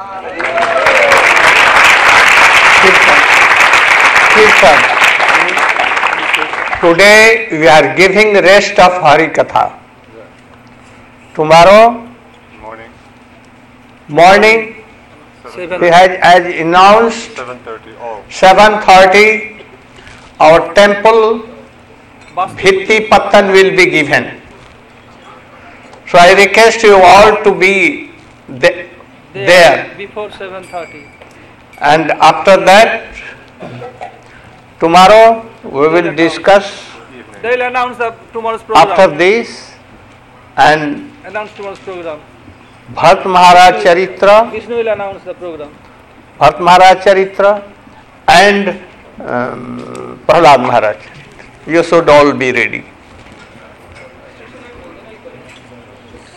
Today we are giving rest of Hari Katha. Tomorrow Morning. morning he has as announced seven thirty. Oh. seven thirty our temple Bhitti Pattan will be given. So I request you all to be th- there. Before seven thirty. And after that, tomorrow we will discuss They will announce the tomorrow's program. after this and Announce tomorrow's program. Bharat Maharaj Charitra, Vishnu will announce the program. Bharat Maharaj Charitra and um, Prahlad Maharaj Charitra. You should all be ready.